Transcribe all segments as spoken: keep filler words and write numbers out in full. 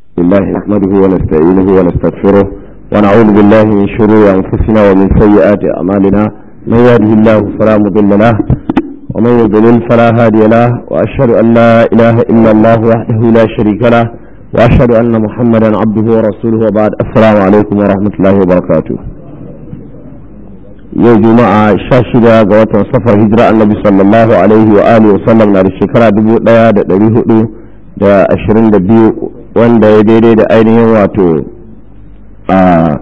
الله نحمده ونستعينه ونستغفره ونعوذ بالله من شرور أنفسنا ومن سيئات أعمالنا من يهده الله فلا مضل له ومن يضلل فلا هادي له وأشهد أن لا إله إلا الله وحده لا شريك له وأشهد أن محمدا عبده ورسوله وبعد السلام عليكم ورحمة الله وبركاته. yau juma'a sha shida ga watan safar hijira annabi sallallahu alaihi wa alihi wasallam na da shekara dubu daya da dari hudu da ashirin da biyu wanda ya daidai da ainihin wato a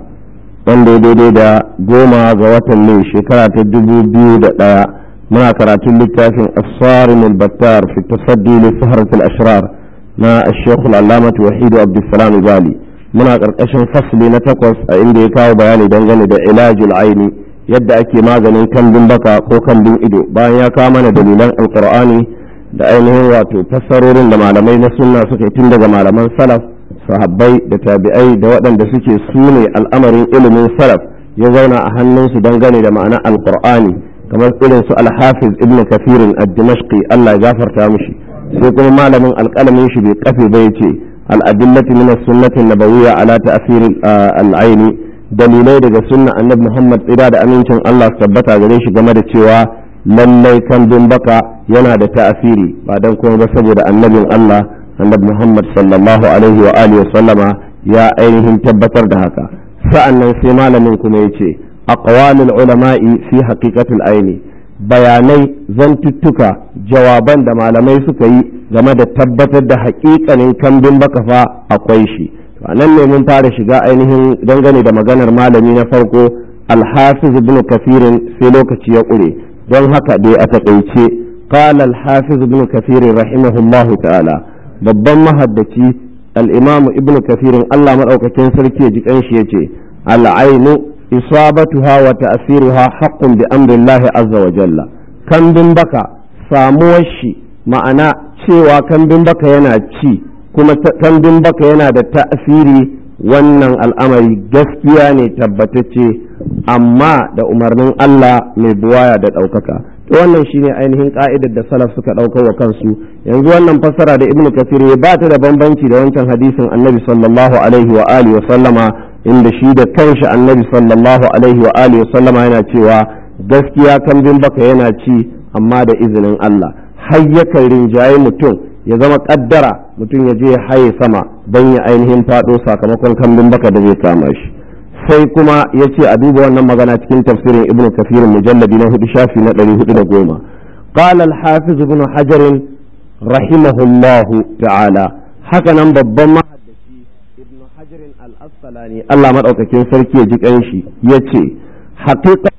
wanda ya daidai da goma ga watan mai shekara ta dubu biyu da daya muna karatun littafin as-sarim al-battar fi tasaddi li sahrat al-ashrar na al-shaykh al-allamah wahid abdussalam bali muna karkashin fasli na takwas a inda ya kawo bayani dangane da ilajul aini yadda ake maganin kambin baka ko kambin ido bayan ya kawo mana dalilan alqur'ani da ainihin wato fassarorin da malamai na sunna suka yi tun daga malaman salaf sahabbai da tabi'ai da waɗanda suke sune al'amarin ilimin salaf ya zauna a hannunsu dangane da ma'ana alqur'ani kamar irin su al-hafiz ibn kathir ad-dimashqi Allah ya gafarta mishi sai kuma malamin alƙalamin shi bai kafe ba yace al-adillatu min as-sunnati an-nabawiyya ala ta'sir al-aini dalilai daga sunna annabi Muhammad tsira da amincin Allah su tabbata gare shi game da cewa lallai kambin baka yana da ta'asiri ba dan kuma ba saboda annabin Allah annabi Muhammad sallallahu alaihi wa alihi sallama ya ainihin tabbatar da haka sa'annan sai malamin kuma yace aqwalul ulama'i fi haqiqatil aini bayanai zantuttuka jawaban da malamai suka yi game da tabbatar da haƙiƙanin kambin baka fa akwai shi nan ne mun fara shiga ainihin dangane da maganar malami na farko alhafiz ibn kafirin sai lokaci ya ƙure don haka dai a taƙaice qala alhafiz ibn kafirin rahimahullahu ta'ala babban mahaddaci al-imam ibn kafirin Allah madaukakin sarki ya ji kanshi yace al-ainu isabatuha wa ta'siruha haqqun bi amri Allah azza wa jalla kambin baka samuwar shi ma'ana cewa kambin baka yana ci kuma kambin baka yana da ta'asiri wannan al'amari gaskiya ne tabbatacce amma da umarnin Allah mai buwaya da ɗaukaka to wannan shine ainihin ka'idar da salaf suka ɗaukar wa kansu yanzu wannan fassara da ibnu kathir ya ba ta da bambanci da wancan hadisin annabi sallallahu alaihi wa alihi wa sallama inda shi da kanshi annabi sallallahu alaihi wa alihi wa sallama yana cewa gaskiya kambin baka yana ci amma da izinin Allah har yakan rinjaye mutum ya zama kaddara mutum ya je haye sama don ya ainihin fado sakamakon kambin baka da zai kama shi sai kuma ya ce a duba wannan magana cikin tafsirin ibn kafir mujalladi na hudu shafi na ɗari hudu da goma qala al-hafiz ibn hajar rahimahullahu ta'ala haka nan babban mahaddaci ibn hajar al-asqalani Allah madaukakin sarki ya ji kanshi yace haqiqa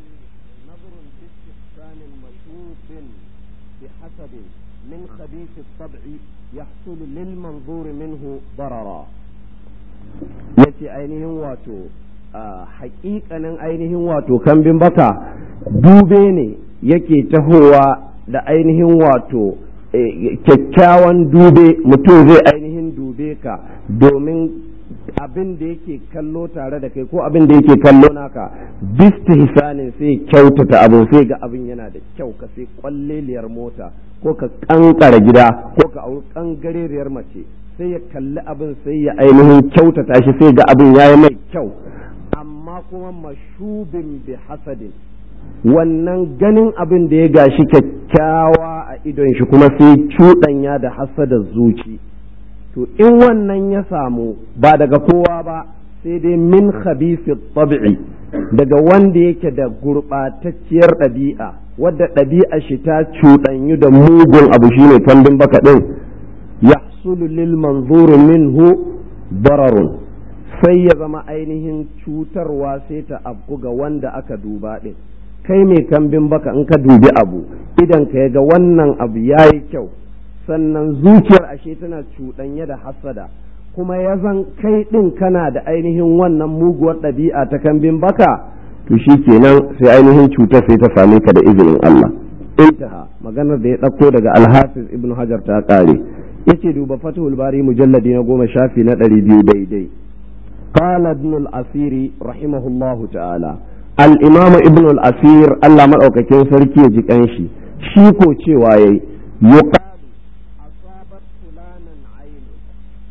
من خبيث الطبع يحصل للمنظور منه ضررا yace ainihin wato haƙiƙanin ainihin wato kambin baka dube ne yake tahowa da ainihin wato kyakkyawan dube mutum zai ainihin dube ka domin abin da yake kallo tare da kai ko abin da yake kallo naka bistihsanin sai kyautata abin sai ga abin yana da kyau ka sai kwalleliyar mota ko ka kankara gida ko ka auri kangareriyar mace sai ya kalli abin sai ya ainihin kyautata shi sai ga abin yayi mai kyau amma kuma mashubin bi hasadin wannan ganin abin da ya gashi kyakkyawa a idon shi kuma sai cuɗanya da hasadar zuci to in wannan ya samu ba daga kowa ba sai dai min khabisi tabi'i daga wanda yake da gurɓatacciyar ɗabi'a wadda ɗabi'a shi ta cuɗanyu da mugun abu shine kambin baka ɗin yahsulu lil manzur minhu dararun sai ya zama ainihin cutarwa sai ta afku ga wanda aka duba ɗin kai mai kambin baka in ka dubi abu idan ka ga wannan abu yayi kyau sannan zuciyar ashe tana cuɗanye da hasada kuma ya zan kai ɗin kana da ainihin wannan muguwar ɗabi'a ta kambin baka to shi kenan sai ainihin cutar sai ta same ka da izinin Allah intaha maganar da ya ɗauko daga alhafiz ibnu hajar ta ƙare yace duba fathul bari mujalladi na goma shafi na ɗari biyu daidai qala ibn al-asiri rahimahullahu ta'ala al-imam ibn al-asir Allah madaukakin sarki ya ji kanshi shi ko cewa yayi yuqalu asabat fulanan ayn akan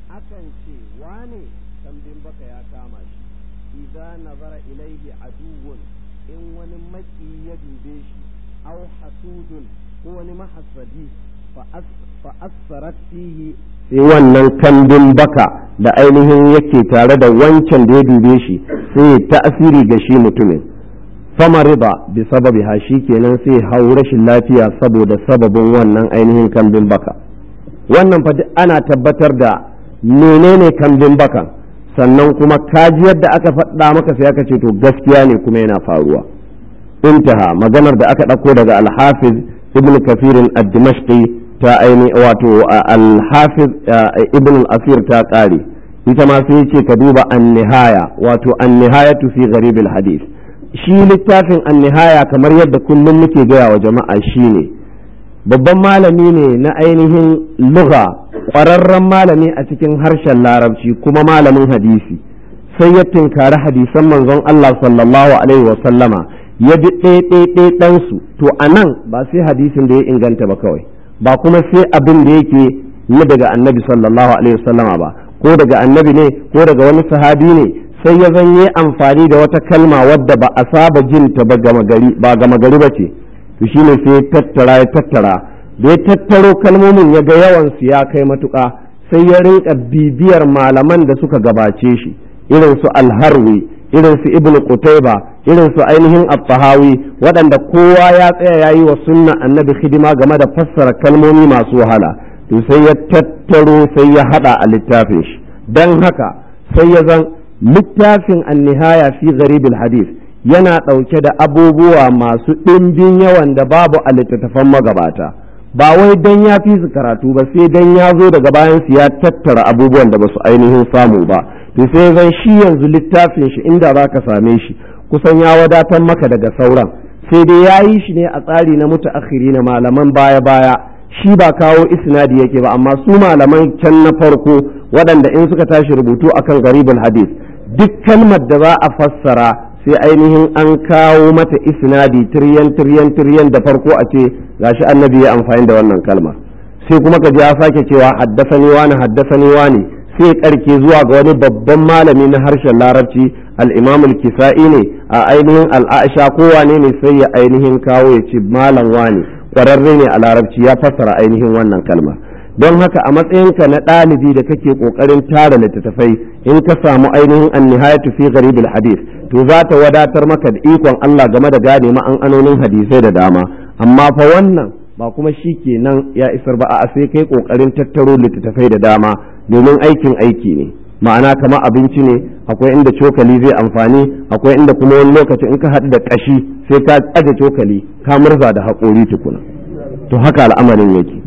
ce wane kambin baka ya kama shi idza nazara ilaihi aduwwun in wani maki ya dube shi aw hasudun ko wani mahassadi fa asfarat fihi sai wannan kambin baka da ainihin yake tare da wancan da ya dube shi sai ta'asiri ga shi mutumin fama riba bi sababi ha shi kenan sai hau rashin lafiya saboda sababin wannan ainihin kambin baka. Wannan fa ana tabbatar da menene kambin baka, sannan kuma kaji yadda aka faɗa maka sai aka ce to gaskiya ne kuma yana faruwa. Intaha maganar da aka ɗauko daga al-Hafiz Ibn Kathir ad-Dimashqi ta aini wato al-Hafiz Ibn al-Asir ta ƙare, ita ma sai ce ka duba an-nihaya wato an-nihayatu fi gharib al-hadith. Shi littafin an-nihaya kamar yadda kullum muke gaya wa jama'a shine babban malami ne na ainihin lugha, ƙwararren malami a cikin harshen larabci kuma malamin hadisi, sai ya tinkari hadisan manzon Allah sallallahu alaihi wa sallama ya bi ɗaiɗaiɗai ɗansu. To a nan ba sai hadisin da ya inganta ba kawai, ba kuma sai abin da yake na daga annabi sallallahu alaihi wa sallama ba, ko daga annabi ne ko daga wani sahabi ne, sai ya zanye amfani da wata kalma wadda ba a saba jinta ba gama gari ba gama gari ba ce. To shi ne sai ya tattara ya tattara da ya tattaro kalmomin ya ga yawansu ya kai matuƙa, sai ya rinka bibiyar malaman da suka gabace shi irin su alharwi, irin su ibn qutayba, irin su ainihin at-tahawi, waɗanda kowa ya tsaya yayi wa sunna annabi hidima game da fassara kalmomi masu wahala. To sai ya tattaro sai ya hada a littafin shi. Dan haka sai ya zan littafin an-nihaya fi gharib al-hadith yana ɗauke da abubuwa masu ɗimbin yawan da babu a littattafan magabata, ba wai dan ya fi su karatu ba, sai dan ya zo daga bayan su ya tattara abubuwan da ba su ainihin samu ba. To sai zan shi yanzu littafin shi inda za ka same shi kusan ya wadatar maka daga sauran, sai dai ya yi shi ne a tsari na mutaakhiri na malaman baya baya. Shi ba kawo isnadi yake ba, amma su malaman can na farko waɗanda in suka tashi rubutu akan garibul hadith duk kalmar da za a fassara sai ainihin an kawo mata isnadi tiryan tiryan tiryan da farko a ce gashi annabi ya amfani da wannan kalmar, sai kuma ka ji ya sake cewa haddasani wani haddasani wani, sai karke zuwa ga wani babban malami na harshen larabci al-imam al-kisa'i ne a ainihin al-aisha ko wane ne, sai ya ainihin kawo ya ce malam wani kwararre ne a larabci ya fassara ainihin wannan kalmar. Don haka a matsayinka na ɗalibi da kake ƙoƙarin tara littattafai, in ka samu ainihin an-nihayatu fi gharib al-hadith to za ta wadatar maka da ikon Allah game da gane ma'anonin hadisai da dama. Amma fa wannan ba kuma shi kenan ya isar ba, a sai kai ƙoƙarin tattaro littattafai da dama, domin aikin aiki ne. Ma'ana kamar abinci ne, akwai inda cokali zai amfani, akwai inda kuma wani lokaci in ka haɗu da ƙashi sai ka aje cokali ka murza da haƙori tukuna. To haka al'amarin yake.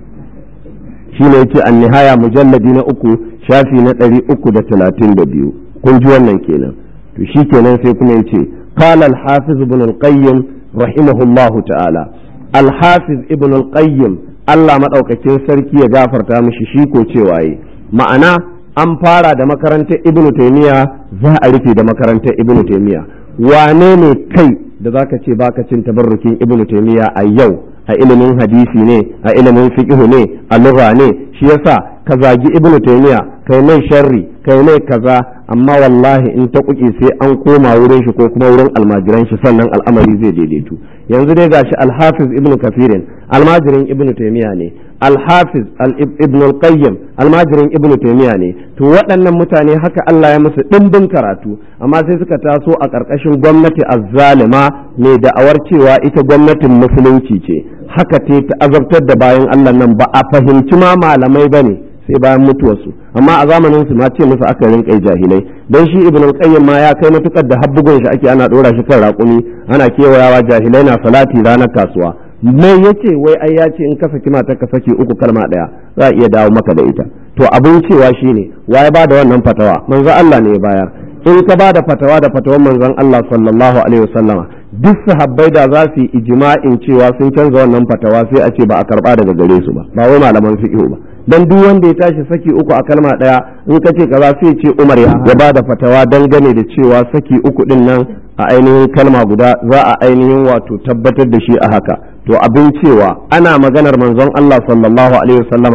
Shi ne yace an-nihaya mujalladi na uku shafi na ɗari uku da talatin da biyu. Kun ji wannan kenan. To shi kenan sai kuma yace qala al-hafiz ibn al-qayyim rahimahullahu ta'ala. Al-hafiz ibn al-qayyim Allah madaukakin sarki ya gafarta mishi, shi ko cewa yi ma'ana an fara da makarantar ibn taymiya za a rufe da makarantar ibn taymiya. Wane ne kai da zaka ce baka cin tabarrukin ibn taymiya a yau? A ilimin hadisi ne, a ilimin fiqh ne, a lugha ne, shi yasa ka zagi ibnu taymiya kai mai sharri kai mai kaza, amma wallahi in ta kuke sai an koma wurin shi ko kuma wurin almajiran shi sannan al'amari zai daidaitu. Yanzu dai gashi al-hafiz ibnu kafirin almajirin ibnu taymiya ne, al-hafiz ibnu al-qayyim almajirin ibnu taymiya ne. To waɗannan mutane haka Allah ya musu dimbin karatu, amma sai suka taso a ƙarƙashin gwamnati azzalima mai da'awar cewa ita gwamnatin musulunci ce, haka te ta azabtar da bayan Allah nan, ba a fahimci ma malamai bane sai bayan mutuwarsu, amma a zamanin su ma ce musu aka rinƙa jahilai. Don shi ibn al-qayyim ma ya kai matukar da habbugun shi ake ana dora shi kan raƙumi ana kewayawa, jahilai na salati ranar kasuwa. mai yace wai ai ya ce in ka saki mata ka saki uku kalma daya za a iya dawo maka da ita. To abin cewa shine waye ba da wannan fatawa? Manzo Allah ne ya bayar. In ka ba da fatawa da fatawan manzon Allah sallallahu alaihi wasallama, duk sahabbai da za su yi ijma'in cewa sun canza wannan fatawa sai a ce ba a karba daga gare su ba, ba wai malaman fiqh ba. Dan duk wanda ya tashi saki uku a kalma daya in ka ce kaza sai ce Umar ya ba da fatawa dangane da cewa saki uku din nan a ainihin kalma guda za a ainihin wato tabbatar da shi a haka. To abin cewa ana maganar manzon Allah sallallahu alaihi wasallama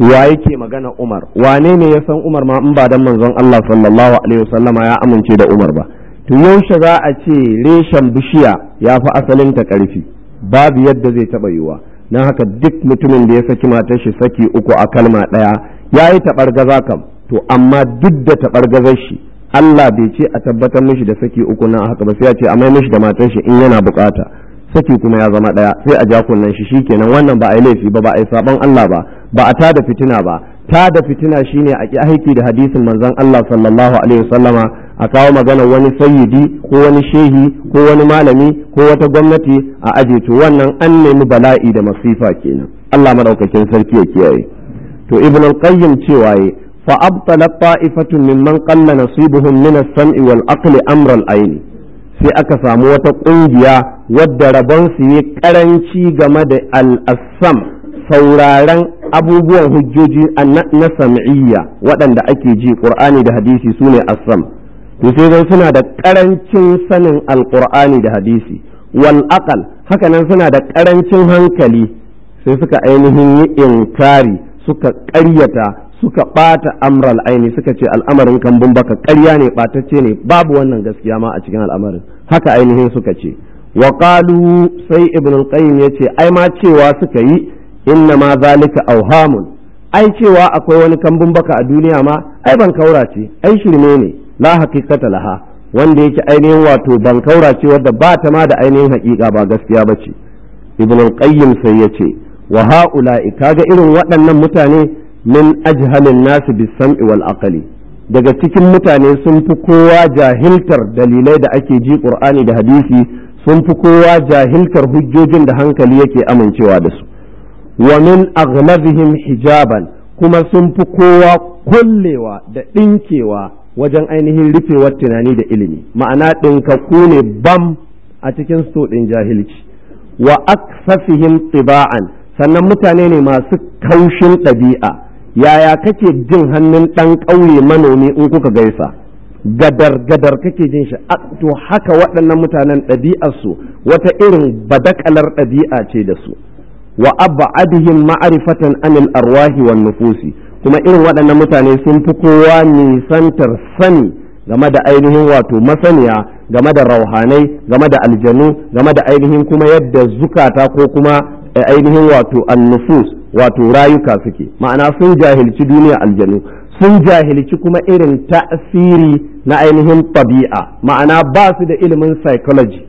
wa yake magana Umar, wane ne ya san Umar ma in ba dan manzon Allah sallallahu alaihi wasallama ya amince da Umar ba. To yaushe za a ce reshen bishiya ya fi asalin ta ƙarfi? Babu yadda zai taɓa yiwuwa. Don haka duk mutumin da ya saki matar shi saki uku a kalma ɗaya ya yi taɓargaza kam, to amma duk da taɓargazar shi Allah bai ce a tabbatar mishi da saki uku na haka ba, sai ya ce a mai mishi da matar shi in yana bukata, saki kuma ya zama ɗaya, sai a ja kunnen shi shikenan. wannan ba a yi laifi ba, ba a yi sabon Allah ba, ba a tada fitina ba. Tada fitina shine a ki aiki da hadisin manzon Allah sallallahu alaihi wasallama, a kawo magana wani sayyidi ko wani shehi ko wani malami ko wata gwamnati a aje, to wannan an nemi bala'i da masifa kenan. Allah madaukakin sarki ya kiyaye. To ibn al-qayyim cewa yi fa abtala ta'ifatun mimman qalla nasibuhum min as-sam'i wal aqli amra al-ayn, sai aka samu wata kungiya wadda rabon su yi karanci game da al-assam, sauraron abubuwan hujjoji na sam'iyya waɗanda ake ji qur'ani da hadisi sune assam. to sai zan suna da karancin sanin alqur'ani da hadisi, wal aqal haka nan suna da karancin hankali, sai suka ainihin yi inkari, suka ƙaryata, suka ɓata amral aini, suka ce al'amarin kambun baka ƙarya ne, ɓatacce ne, babu wannan gaskiya ma a cikin al'amarin. Haka ainihin suka ce. Wa qalu, sai ibn al-qayyim yace ai ma cewa suka yi inna ma zalika awhamun, ai cewa akwai wani kambun baka a duniya ma ai ban kaura ce, ai shirme ne, la haqiqata laha, wanda yake ainihin wato ban kaura ce wadda ba ta ma da ainihin haƙiƙa, ba gaskiya bace. Ibn al-qayyim sai yace wa ha'ula'i, kaga irin waɗannan mutane min ajhalin nasu bis sam'i wal aqli, daga cikin mutane sun fi kowa jahiltar dalilai da ake ji qur'ani da hadisi, sun fi kowa jahiltar hujjojin da hankali yake amincewa da su. Wa min aghlabihim hijaban, kuma sun fi kowa kullewa da ɗinkewa wajen ainihin rufewar tunani da ilimi, ma'ana ɗinkakku ne bam a cikin sto ɗin jahilci. Wa aksafihim tiba'an, sannan mutane ne masu kaushin ɗabi'a. Yaya kake jin hannun ɗan ƙauye manomi in kuka gaisa, gadar gadar kake jin shi. To haka waɗannan mutanen ɗabi'arsu wata irin badakalar ɗabi'a ce da su. Wa ab'adihim ma'rifatan anil arwahi wan nufusi, kuma irin waɗannan mutane sun fi kowa nisantar sani game da ainihin wato masaniya game da rauhanai, game da aljanu, game da ainihin kuma yadda zukata ko kuma ainihin wato annufus wato rayuka suke, ma'ana sun jahilci duniya aljanu, sun jahilci kuma irin ta'asiri na ainihin tabi'a, ma'ana ba su da ilimin psychology.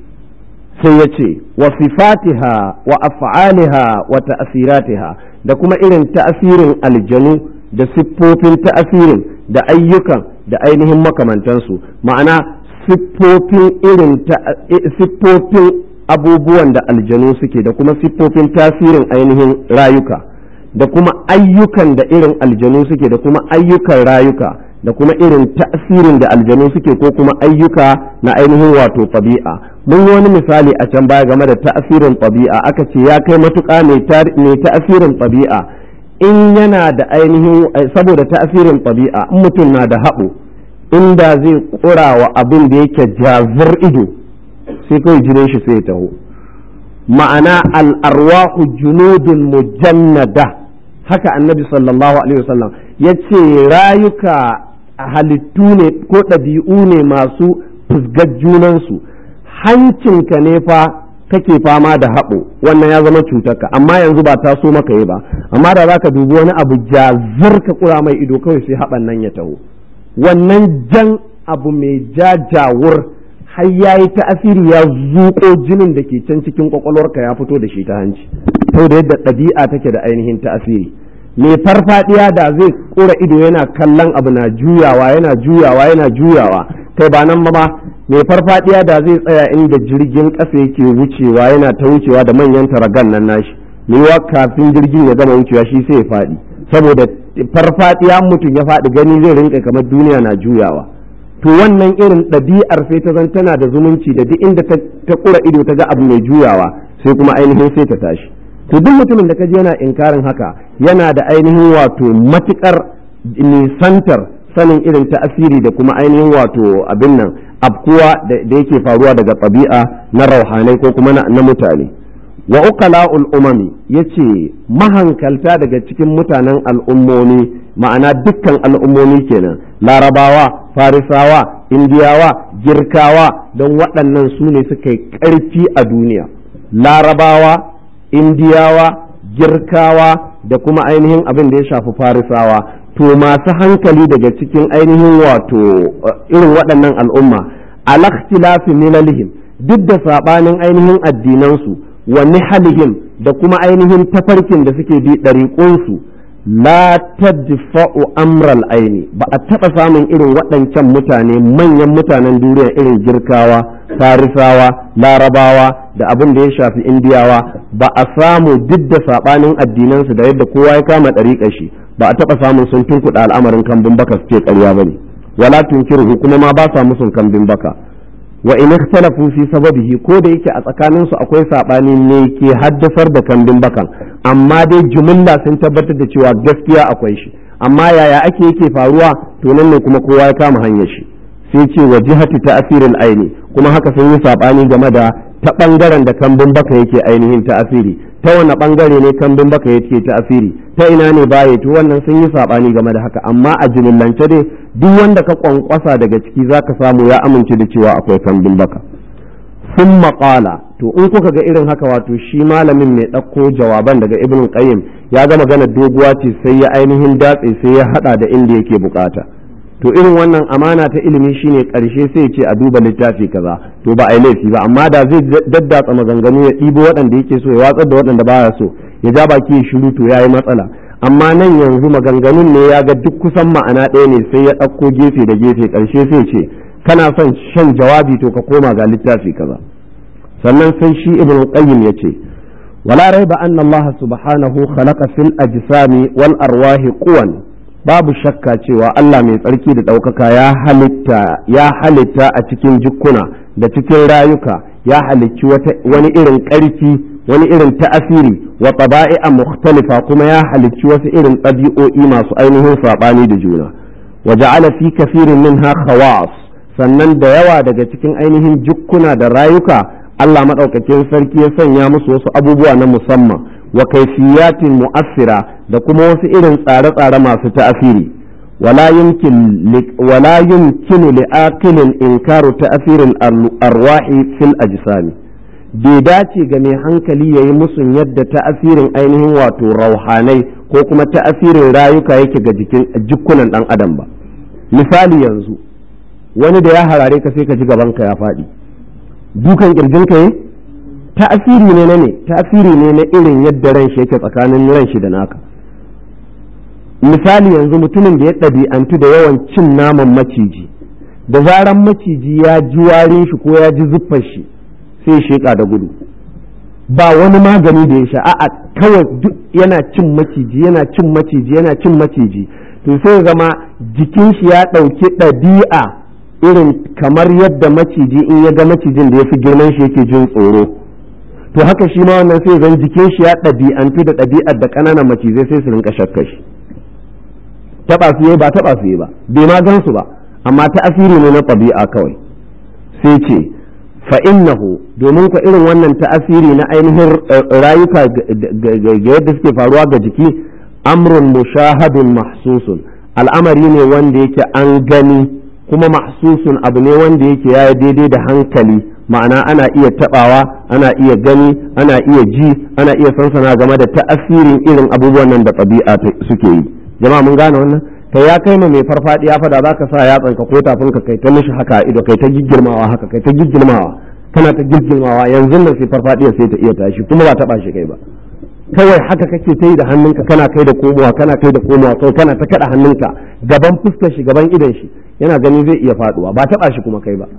Sai ya ce wa sifatiha wa af'aliha wa ta'asiratiha, da kuma irin ta'asirin aljanu da siffofin ta'asirin da ayyukan da ainihin makamantansu, ma'ana siffofin irin siffofin abubuwan da aljanu suke da kuma siffofin tasirin ainihin rayuka, da kuma ayyukan da irin aljanu suke da kuma ayyukan rayuka, da kuma irin tasirin da aljanu suke ko kuma ayyuka na ainihin wato tabi'a. Mun yi wani misali a can baya game da tasirin tabi'a, aka ce ya kai matuƙa mai tasirin tabi'a in yana da ainihin, saboda tasirin tabi'a in mutum na da haɓo, inda zai ƙura wa abin da yake jazir ido sai kawai jinin shi sai ya taho. Ma'ana al'arwahu junudun mujannada, haka annabi sallallahu alaihi wasallam ya ce rayuka halittu ne ko ɗabi'u ne masu fusgar junansu. Hancinka ne fa kake fama da haɓo, wannan ya zama cutarka, amma yanzu ba ta so maka yi ba, amma da za ka dubi wani abu jazir ka kura mai ido kawai sai haɓan nan ya taho. Wannan jan abu mai jajawur har ya yi ta'asiri, ya zuƙo jinin da ke can cikin kwakwalwarka ya fito da shi ta hanci, to da yadda ɗabi'a take da ainihin ta'asiri. Mai farfadiya da zai ƙura ido yana kallon abu na juyawa yana juyawa yana juyawa, kai ba nan ba, mai farfadiya da zai tsaya inda jirgin ƙasa yake wucewa yana ta wucewa da manyan taragan nan nashi, mewa kafin jirgin ya gama wucewa shi sai ya faɗi, saboda farfadiya mutum ya faɗi gani zai rinka kamar duniya na juyawa. To wannan irin ɗabi'ar sai ta zan tana da zumunci da duk inda ta ƙura ido ta ga abu mai juyawa sai kuma ainihin sai ta tashi. To duk mutumin da kaji yana inkarin haka yana da ainihin wato matuƙar nisantar sanin irin ta'asiri da kuma ainihin wato abin nan abkuwa da yake faruwa daga ɗabi'a na rauhanai ko kuma na mutane. wa uqala'ul umami yace mahankalta daga cikin mutanen al'ummomi ma'ana dukkan al'ummomi kenan larabawa farisawa indiyawa girkawa don waɗannan su ne suka yi ƙarfi a duniya larabawa indiyawa girkawa da kuma ainihin abin da ya shafi farisawa to masu hankali daga cikin ainihin wato irin waɗannan al'umma alakhtilafi milalihim duk da saɓanin ainihin addinansu wa nihalihim da kuma ainihin tafarkin da suke bi ɗariƙunsu la tadfa'u amral aini ba a taɓa samun irin waɗancan mutane manyan mutanen duniya irin girkawa farisawa larabawa da abin da ya shafi indiyawa ba a samu duk da saɓanin addinansu da yadda kowa ya kama ɗariƙar shi ba a taɓa samun sun tunkuɗa al'amarin kambin baka su ce ƙarya ba ne wala tunkiru kuma ma ba sa musun kambin baka wa in ikhtalafu fi sababihi ko da yake a tsakanin su akwai sabani ne ke haddasar da kambin bakan amma dai jumla sun tabbatar da cewa gaskiya akwai shi amma yaya ake yake faruwa to nan ne kuma kowa ya kama hanyar shi sai ce wa jihati ta'siril aini kuma haka sun yi sabani game da ta bangaren da kambin baka yake ainihin ta'asiri ta wani bangare ne kambin baka yake ta'asiri ta ina ne baya to wannan sun yi sabani game da haka amma a jimillance dai duk wanda ka kwankwasa daga ciki zaka samu ya amince da cewa akwai kambin baka sun maƙala to in kuka ga irin haka wato shi malamin mai ɗauko jawaban daga ibn qayyim ya ga magana doguwa ce sai ya ainihin datse sai ya hada da inda yake bukata to irin wannan amana ta ilimi shine karshe sai ce a duba littafi kaza to ba a yi laifi ba amma da zai daddatsa maganganu ya ɗibo waɗanda yake so ya watsar da waɗanda baya so ya ja baki ya shiru to yayi matsala amma nan yanzu maganganun ne ya ga duk kusan ma'ana ɗaya ne sai ya ɗauko gefe da gefe karshe sai ce kana son shan jawabi to ka koma ga littafi kaza sannan sai shi ibn qayyim yace wala raiba anna Allah subhanahu khalaqa fil ajsami wal arwahi quwan babu shakka cewa Allah mai tsarki da ɗaukaka ya halitta ya halitta a cikin jikkuna da cikin rayuka ya halicci wani irin ƙarfi wani irin ta'asiri wa taba'i'a mukhtalifa kuma ya halicci wasu irin ɗabi'o'i masu ainihin saɓani da juna wa ja'ala fi kafirin minha khawas sannan da yawa daga cikin ainihin jikkuna da rayuka Allah madaukakin sarki ya sanya musu wasu abubuwa na musamman wa kaifiyatin mu'assira da kuma wasu irin tsare-tsare masu ta'asiri wala yumkin wala yumkinu li'aqilin inkaru ta'asirin arwahi fil ajsami bai dace ga mai hankali yayi musun yadda ta'asirin ainihin wato rauhanai ko kuma ta'asirin rayuka yake ga jikin jikunan dan adam ba misali yanzu wani da ya harare ka sai ka ji gaban ka ya faɗi dukan kirjinka yi ta'asiri ne na ne ta'asiri ne na irin yadda ran shi yake tsakanin ran shi da naka misali yanzu mutumin da ya ɗabi'antu da yawan cin naman maciji da zaran maciji ya ji warin shi ko ya ji zuffar shi sai sheka da gudu ba wani magani da ya sha a'a kawai duk yana cin maciji yana cin maciji yana cin maciji to sai zama jikin shi ya ɗauki ɗabi'a irin kamar yadda maciji in ya ga macijin da ya fi girman shi yake jin tsoro to haka shi ma wannan sai zan jikin shi ya ɗabi'antu da ɗabi'ar da ƙananan macizai sai su rinka shakka shi taɓa su yi ba taɓa su yi ba bai ma gan su ba amma ta asiri ne na ɗabi'a kawai sai ce fa innahu domin ku irin wannan ta'asiri na ainihin rayuka ga yadda suke faruwa ga jiki amrun mushahadun mahsusun al'amari ne wanda yake an gani kuma mahsusun abu ne wanda yake ya daidai da hankali ma'ana ana iya tabawa ana iya gani ana iya ji ana iya sansana game da ta'asirin irin abubuwan nan da ɗabi'a suke yi jama'a mun gane wannan kai ya kai ma mai farfadiya fada zaka sa yatsanka ko tafin ka kai ta mishi haka ido kai ta giggirmawa haka kai ta giggirmawa kana ta giggirmawa yanzu nan sai farfadiya sai ta iya tashi kuma ba taba shi kai ba kawai haka kake ta yi da hannunka kana kai da komowa kana kai da komowa kai kana ta kada hannunka gaban fuskar shi gaban idon shi yana gani zai iya faduwa ba taba shi kuma kai ba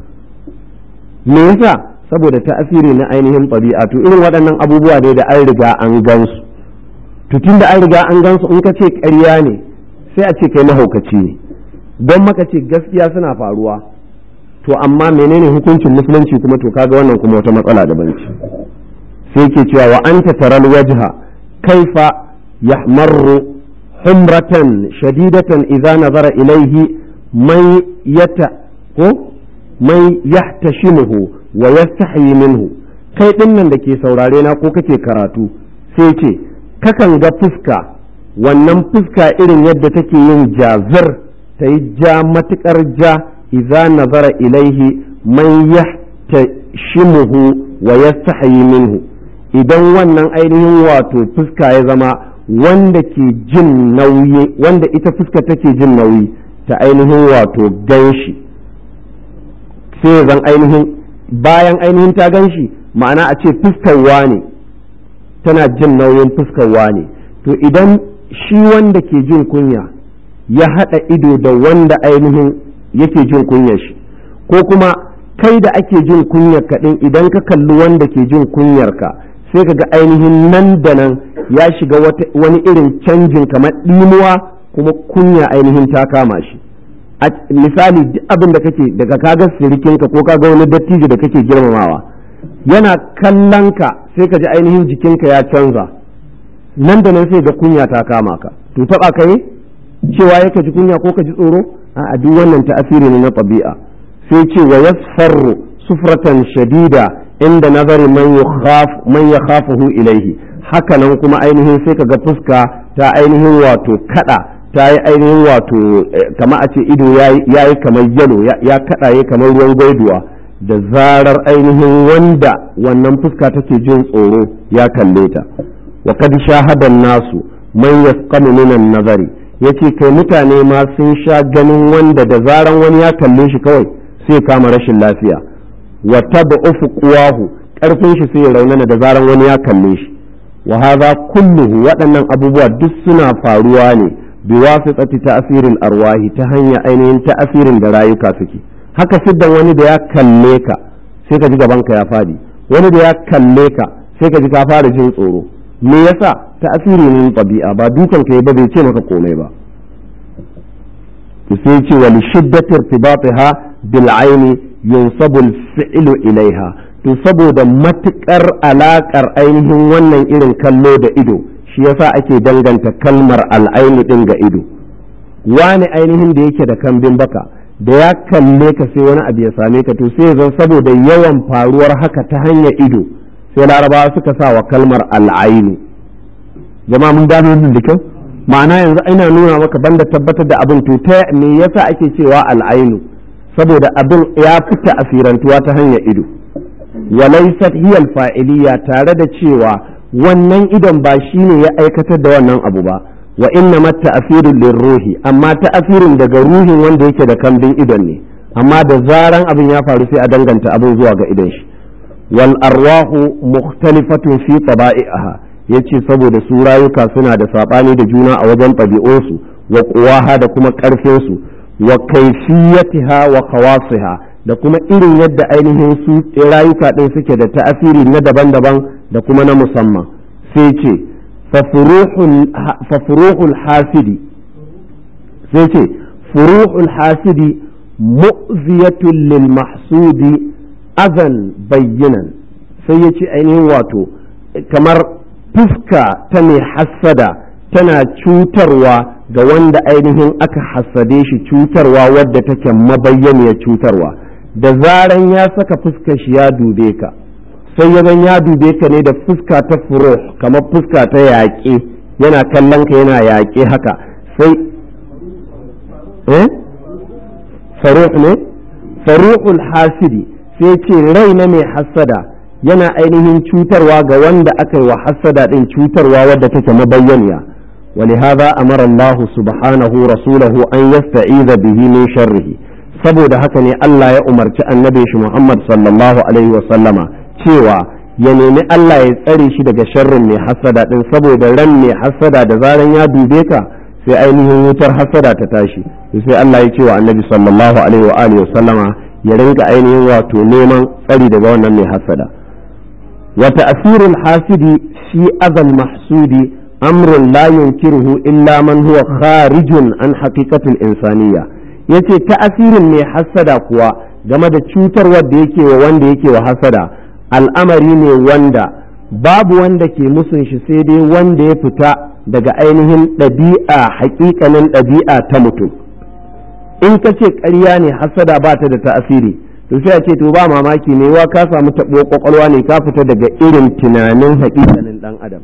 me yasa saboda ta'asiri na ainihin ɗabi'a to irin waɗannan abubuwa dai da an riga an gansu to tunda an riga an gansu in ka ce ƙarya ne sai a ce kai mahaukaci ne don maka ce gaskiya suna faruwa to amma menene hukuncin musulunci kuma to kaga wannan kuma wata matsala daban ce sai ke cewa wa anta taral wajha kaifa yahmarru humratan shadidatan idza nazara ilayhi man yata ko man yahtashimuhu wa yastahi minhu kai ɗin nan da ke saurare na ko kake karatu, sai ce kakan ga fuska, wannan fuska irin yadda take yin jazir ta yi ja matuƙar ja idza nazara ilaihi man yahtashimuhu wa yastahi minhu, idan wannan ainihin wato fuska ya zama wanda ke jin nauyi, wanda ita fuska take jin nauyi ta ainihin wato ganshi, sai zan ainihin bayan ainihin ta ganshi, ma'ana a ce fuskarwa ne tana jin nauyin fuskarwa ne, to idan shi wanda ke jin kunya ya haɗa ido da wanda ainihin yake jin kunyar shi, ko kuma kai da ake jin kunyar kaɗin idan ka kalli wanda ke jin kunyar ka sai ka ga ainihin nan da nan ya shiga wani irin canjin kamar ɗimuwa, kuma kunya ainihin ta kama shi. A misali duk abin da kake daga kaga sirikinka ko kaga wani dattijo da kake girmamawa yana kallon ka sai ka ji ainihin jikinka ya canza, nan da nan sai ga kunya ta kama ka, to taba ka yi cewa ya ka ji kunya ko ka ji tsoro, a duk wannan ta'asiri ne na tabi'a. sai ce wa yasfarru sufratan shadida inda nazari man yakhaf man yakhafuhu ilaihi, haka nan kuma ainihin sai ka ga fuska ta ainihin wato kada ta yi ainihin wato kama a ce ido ya yi kamar yalo ya kada ya kamar ruwan gwaiduwa da zarar ainihin wanda wannan fuska take jin tsoro ya kalle ta. wa kad shahadan nasu man yasqamu minan nazari, yace kai mutane ma sun sha ganin wanda da zaran wani ya kalle shi kawai sai kama rashin lafiya, wa tad'ufu quwahu, karfin shi sai ya raunana da zaran wani ya kalle shi. wa hadha kulluhu, waɗannan abubuwa duk suna faruwa ne biwasitati ta'asirin arwahi, ta hanya ainihin ta'asirin da rayuka suke. haka siddan wani da ya kalle ka sai ka ji gaban ka ya fadi, wani da ya kalle ka sai ka ji ka fara jin tsoro, me yasa? ta'asiri ne na tabi'a, ba dukan ka ba bai ce maka komai ba. sai ce wa li shiddati irtibatiha bil aini yunsabu al fi'lu ilaiha, to saboda matukar alakar ainihin wannan irin kallo da ido shi yasa ake danganta kalmar al'aini din ga ido. wani ainihin da yake da kambin baka da ya kalle ka sai wani abu ya same ka, to sai zan saboda yawan faruwar haka ta hanyar ido sai larabawa suka sa wa kalmar al'aini. jama'a mun gano wannan da kyau, ma'ana yanzu ina nuna maka banda tabbatar da abin, to ta me yasa ake cewa al'ainu? saboda abin ya fita asirantuwa ta hanyar ido. walaysat hiya al-fa'iliyya, tare da cewa wannan idon ba shine ya aikatar da wannan abu ba, wa inna ma ta'asirul lirruhi, amma ta'asirin daga ruhin wanda yake da kambin idon ne, amma da zaran abin ya faru sai a danganta abin zuwa ga idon shi. wal arwahu mukhtalifatun fi taba'iha, yace saboda su rayuka suna da sabani da juna a wajen ɗabi'unsu, wa quwaha da kuma ƙarfin su, wa kayfiyatiha wa khawasiha da kuma irin yadda ainihin su rayuka ɗin suke da ta'asiri na daban-daban da kuma na musamman. sai ce fafuruhul hasidi, sai ce furuhul hasidi mu'ziyatun lil mahsudi azan bayyinan, sai ya ce ainihin wato kamar fuska ta mai hassada tana cutarwa ga wanda ainihin aka hassade shi cutarwa wadda take mabayyaniyar cutarwa. da zaran ya saka fuskar shi ya dube ka, sai ya ya dube ka ne da fuska ta furuh, kamar fuska ta yaƙe, yana kallon ka yana yaƙe haka, sai eh faruh ne faruhul hasidi, sai ce rai na mai hassada yana ainihin cutarwa ga wanda aka yi wa hassada din cutarwa wadda take mabayyaniya. ولهذا أمر الله سبحانه رسوله أن يستعيذ به من شره, saboda haka ne Allah ya umarci annabi shi Muhammad sallallahu alaihi wa sallama cewa ya nemi Allah ya tsare shi daga sharrin mai hasada din, saboda ran mai hasada da zaran ya dube ka sai ainihin wutar hasada ta tashi, sai Allah ya ce wa annabi sallallahu alaihi wa alihi wa sallama ya rinka ainihin wato neman tsari daga wannan mai hasada. wa ta'sirul hasidi fi adal mahsudi amrun la yunkiruhu illa man huwa kharijun an haqiqatil insaniyya, yace ta'asirin mai hasada kuwa game da cutarwar da yake wa wanda yake wa hasada al'amari ne wanda babu wanda ke musun shi sai dai wanda ya fita daga ainihin ɗabi'a haƙiƙanin ɗabi'a ta mutum. in ka ce ƙarya ne hasada ba ta da ta'asiri, to sai a ce to ba mamaki ne wa ka samu taɓo kwakwalwa ne ka fita daga irin tunanin haƙiƙanin ɗan adam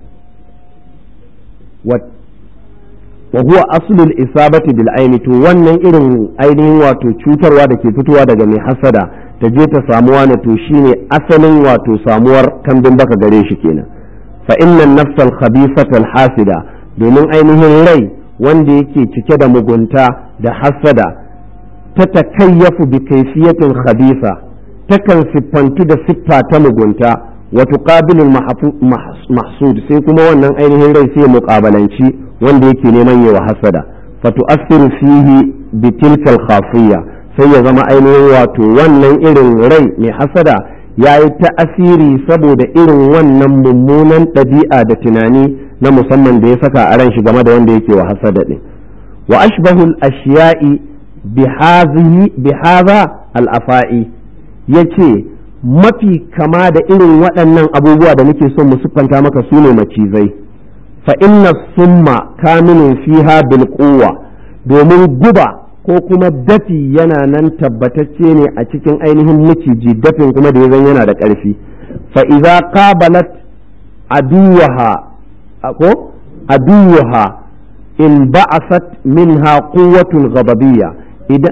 wa huwa aslul isabati bil aini to wannan irin ainihin wato cutarwa da ke fitowa daga mai hasada ta je ta samuwa ne to shine asalin wato samuwar kambin baka gare shi kenan fa inna nafsal khabithata al hasida domin ainihin rai wanda yake cike da mugunta da hasada ta takayyafu bi kayfiyatin khabitha takan siffantu da siffa ta mugunta wa tuqabilu mahsud sai kuma wannan ainihin rai sai muqabalanci wanda yake neman yawa hasada fa tu'assiru fihi bi tilka al-khafiyya sai ya zama ainihin wato wannan irin rai mai hasada yayi ta'asiri saboda irin wannan mummunan ɗabi'a da tunani na musamman da ya saka a ran shi game da wanda yake wa hasada din wa ashbahu al-ashiya'i bi hadhihi bi hadha al-afa'i yace mafi kama da irin waɗannan abubuwa da muke son mu siffanta maka sune macizai fa inna summa kamilun fiha bil quwwa domin guba ko kuma dafi yana nan tabbatacce ne a cikin ainihin maciji dafin kuma da yazan yana da ƙarfi fa idza qabalat aduwaha ko aduwaha in ba'asat minha quwwatun ghadabiyya idan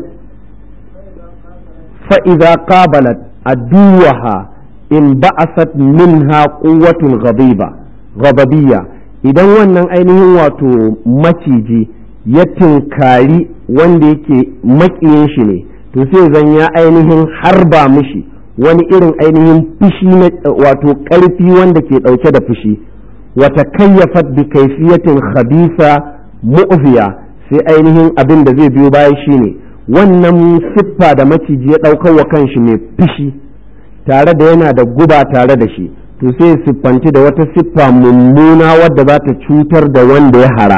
fa idza qabalat aduwaha in ba'asat minha quwwatun ghadiba ghadabiyya idan wannan ainihin wato maciji ya tinkari wanda yake makiyin shi ne to sai zan ya ainihin harba mishi wani irin ainihin fushi na wato ƙarfi wanda ke ɗauke da fushi wata kayyafat bi kaifiyatin khabisa mu'fiya sai ainihin abin da zai biyo baya shine wannan siffa da maciji ya ɗaukar wa kanshi mai fushi tare da yana da guba tare da shi to sai siffanci da wata siffa mummuna wadda za ta cutar da wanda ya hara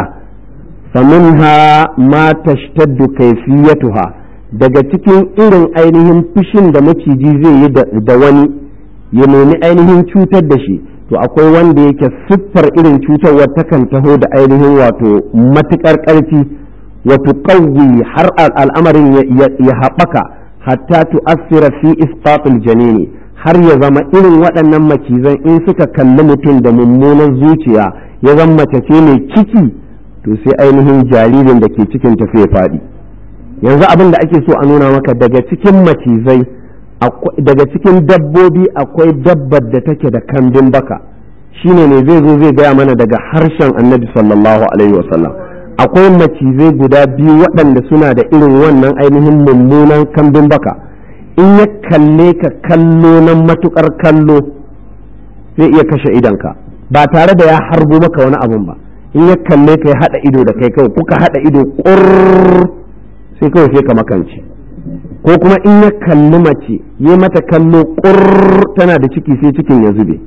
faminha ma tashtaddu kayfiyatuha daga cikin irin ainihin fushin da maciji zai yi da wani ya nemi ainihin cutar da shi to akwai wanda yake siffar irin cutarwar takan taho da ainihin wato matukar ƙarfi wato qawwi har al'amarin ya haɓaka hatta tu'assira fi isqatil janini har ya zama irin waɗannan macizan in suka kalli mutum da mummunan zuciya ya zama mace ce mai ciki to sai ainihin jaririn da ke cikin ta sai faɗi yanzu abin da ake so a nuna maka daga cikin macizai daga cikin dabbobi akwai dabbar da take da kambin baka shine ne zai zo zai gaya mana daga harshen annabi sallallahu alaihi wasallam akwai macizai guda biyu waɗanda suna da irin wannan ainihin mummunan kambin baka in ya kalle ka kallo na matukar kallo zai iya kashe idonka ba tare da ya harbo maka wani abun ba in ya kalle ka ya haɗa ido da kai kawai kuka haɗa ido ƙurr sai kawai sai ka makance ko kuma in ya kalli mace ya mata kallo ƙurr tana da ciki sai cikin ya zube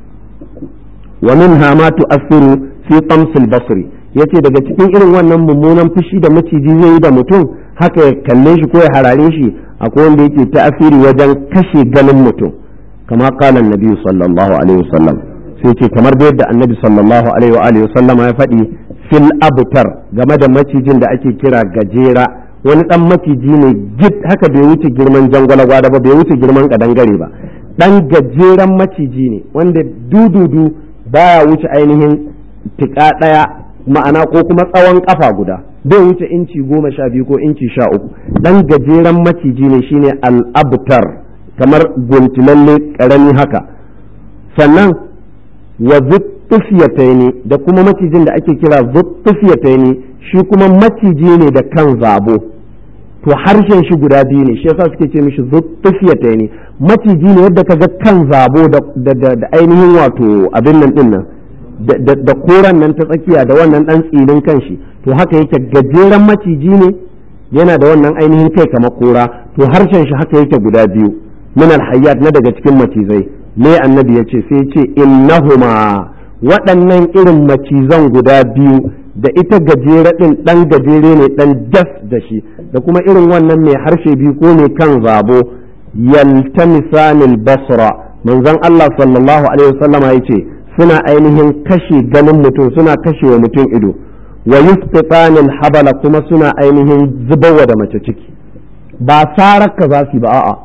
wa minha ma tu'assiru fi tamsil basri yace daga cikin irin wannan mummunan fushi da maciji zai yi da mutum haka ya kalle shi ko ya harare shi akwai wanda yake ta'asiri wajen kashe ganin mutum kama qala annabi sallallahu alaihi wasallam sai ce kamar da yadda annabi sallallahu alaihi wa alihi wasallam ya faɗi fil abtar game da macijin da ake kira gajera wani dan maciji ne gid haka bai wuce girman jangwalagwada ba bai wuce girman kadangare ba dan gajeren maciji ne wanda dududu baya wuce ainihin tika daya ma'ana ko kuma tsawon kafa guda bai wuce inci goma sha biyu ko inci sha uku dan gajeren maciji ne shine al-abtar kamar guntilalle karami haka sannan wa zuttufiyataini da kuma macijin da ake kira zuttufiyataini shi kuma maciji ne da kan zabo to harshen shi guda biyu ne shi yasa suke ce mishi zuttufiyataini maciji ne yadda kaga kan zabo da da, da ainihin wato abin nan din nan da, da koran nan ta tsakiya da wannan dan tsinin kanshi to haka yake gajeren maciji ne yana da wannan ainihin kai kamar kora to harshen shi haka yake guda biyu min alhayyat na daga cikin macizai me annabi ya ce sai ya ce innahuma waɗannan irin macizan guda biyu da ita gajere din dan gajere ne dan jas da shi da kuma irin wannan mai harshe biyu ko mai kan zabo yaltamisanil basra manzon Allah sallallahu alaihi wasallama yace suna ainihin kashe ganin mutum suna kashe wa mutum ido wa yusqitanil habala kuma suna ainihin zubawa da mace ciki ba saraka za su ba a'a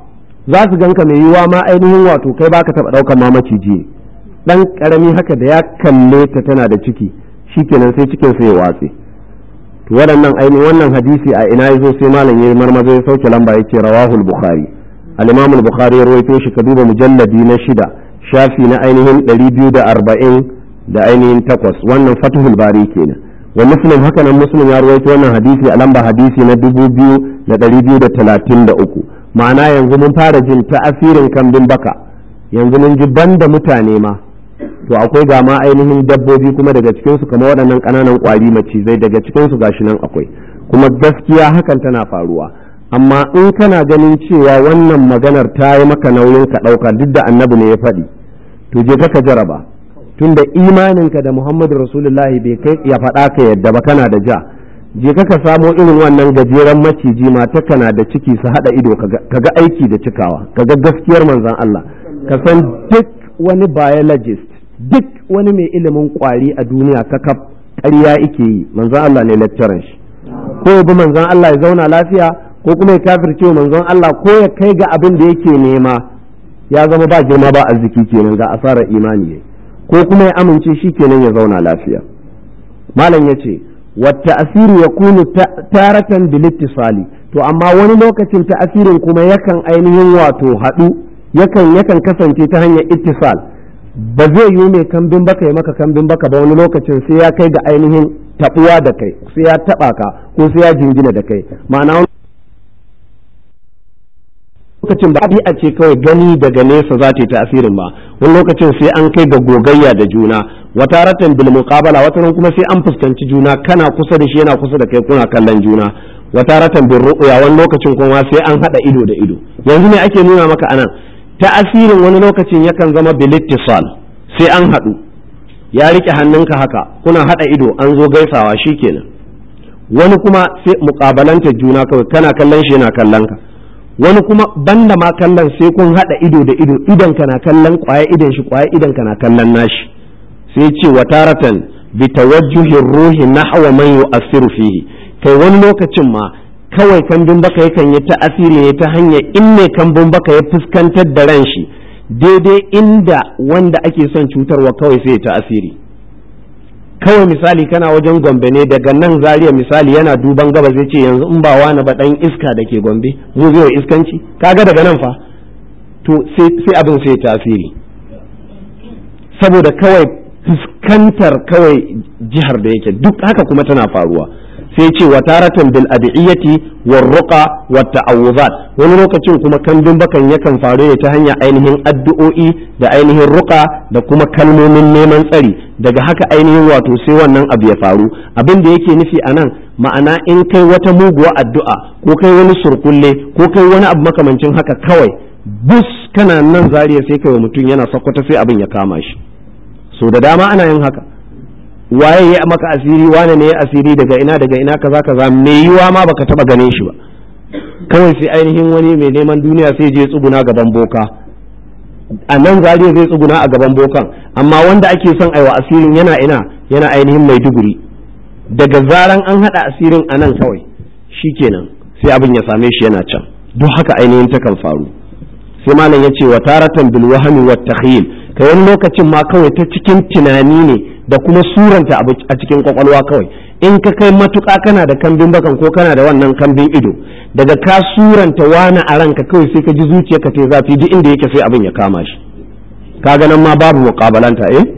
za su ganka mai yiwa ma ainihin wato kai baka taba daukan ma maciji dan karami haka da ya kalle ta tana da ciki shikenan sai cikin sai ya watse to waɗannan ainihin wannan hadisi a ina yazo sai malam yayi marmaza ya sauke lamba yace rawahul bukhari al-imam al-bukhari ya rawaito shi ka duba mujalladi na shida shafi na ainihin ɗari biyu da arba'in da ainihin takwas wannan fathul bari kenan wa muslim haka nan muslim ya rawaito wannan hadisi a lamba hadisi na dubu biyu da ɗari biyu da talatin da uku ma'ana yanzu mun fara jin ta'asirin kambin baka yanzu mun ji banda mutane ma to akwai ga ma ainihin dabbobi kuma daga cikin su kamar waɗannan ƙananan ƙwari macizai daga cikin su gashi nan akwai kuma gaskiya hakan tana faruwa amma in kana ganin cewa wannan maganar ta yi maka nauyin ka ɗauka duk da annabi ne ya faɗi to je ka jaraba tunda imaninka da Muhammadu Rasulullahi bai kai ya faɗa ka yadda ba kana da ja je ka ka samo irin wannan gajeren maciji matarka na da ciki su haɗa ido kaga aiki da cikawa kaga gaskiyar manzon Allah ka san duk wani biologist duk wani mai ilimin kwari a duniya kakaf ƙarya yake yi manzon Allah ne lecturer shi ko ya bi manzon Allah ya zauna lafiya ko kuma ya kafirce manzon Allah ko ya kai ga abin da yake nema ya zama ba girma ba arziki kenan ga asarar imani ne ko kuma ya amince shi kenan ya zauna lafiya malam yace wa ta'siru yakunu taratan bil ittisali to amma wani lokacin ta'asirin kuma yakan ainihin wato hadu yakan yakan kasance ta hanyar ittisal ba zai yi mai kambin baka ya maka kambin baka ba wani lokacin sai ya kai ga ainihin tabuwa da kai sai ya taba ka ko sai ya jingina da kai ma'ana lokacin ba a ce kawai gani daga nesa za ta yi ta'asirin ba wani lokacin sai an kai ga gogayya da juna wata ratan bil muqabala wata ran kuma sai an fuskanci juna kana kusa da shi yana kusa da kai kuna kallon juna wata ratan bil ru'ya wani lokacin kuma sai an hada ido da ido yanzu ne ake nuna maka anan ta'asirin wani lokacin yakan zama bil ittisal sai an hadu ya rike hannunka haka kuna hada ido an zo gaisawa shikenan wani kuma sai muqabalanta juna kawai kana kallon shi yana kallon ka wani kuma banda ma kallon sai kun hada ido da ido idan kana kallon kwaya idan shi kwaya idan kana kallon nashi sai ce wa taratan bi tawajjuhi ruhi nahwa man yu'assiru fihi kai wani lokacin ma kawai kambin baka yakan yi ta'asiri ne ta hanyar in ne kambin baka ya fuskantar da ran shi daidai inda wanda ake son cutarwa kawai sai ya ta'asiri kawai misali kana wajen Gombe ne daga nan Zaria misali yana duban gaba zai ce yanzu in ba wani ba dan iska da ke Gombe mu zai iskanci kaga daga nan fa to sai sai abin sai tasiri saboda kawai fuskantar kawai jihar da yake duk haka kuma tana faruwa sai ce wa taratan bil adiyati war ruqa wat ta'awuzat wani lokacin kuma kambin bakan yakan faru ne ta hanyar ainihin addu'o'i da ainihin ruqa da kuma kalmomin neman tsari daga haka ainihin wato sai wannan abu ya faru abin da yake nufi anan ma'ana in kai wata muguwa addu'a ko kai wani surkulle ko kai wani abu makamancin haka kawai bus kana nan Zariya sai kai mutum yana sakwata sai abin ya kama shi so da dama ana yin haka waye ya maka asiri wane ne ya asiri daga ina daga ina kaza kaza me yiwa ma baka taba ganin shi ba kawai sai ainihin wani mai neman duniya sai je tsuguna gaban boka a nan Zariya zai tsuguna a gaban bokan amma wanda ake son aiwa asirin yana ina yana ainihin Maiduguri daga zaran an hada asirin a nan kawai shikenan sai abin ya same shi yana can duk haka ainihin ta kan faru sai malam ya ce wa taratan bil wahmi wat takhyil kai wani lokacin ma kawai ta cikin tunani ne da kuma suranta abu a cikin kwakwalwa kawai in ka kai matuƙa kana da kambin bakan ko kana da wannan kambin ido daga ka suranta wani a ranka kawai sai ka ji zuciyarka ta zafi duk inda yake sai abin ya kama shi kaga nan ma babu muqabalanta eh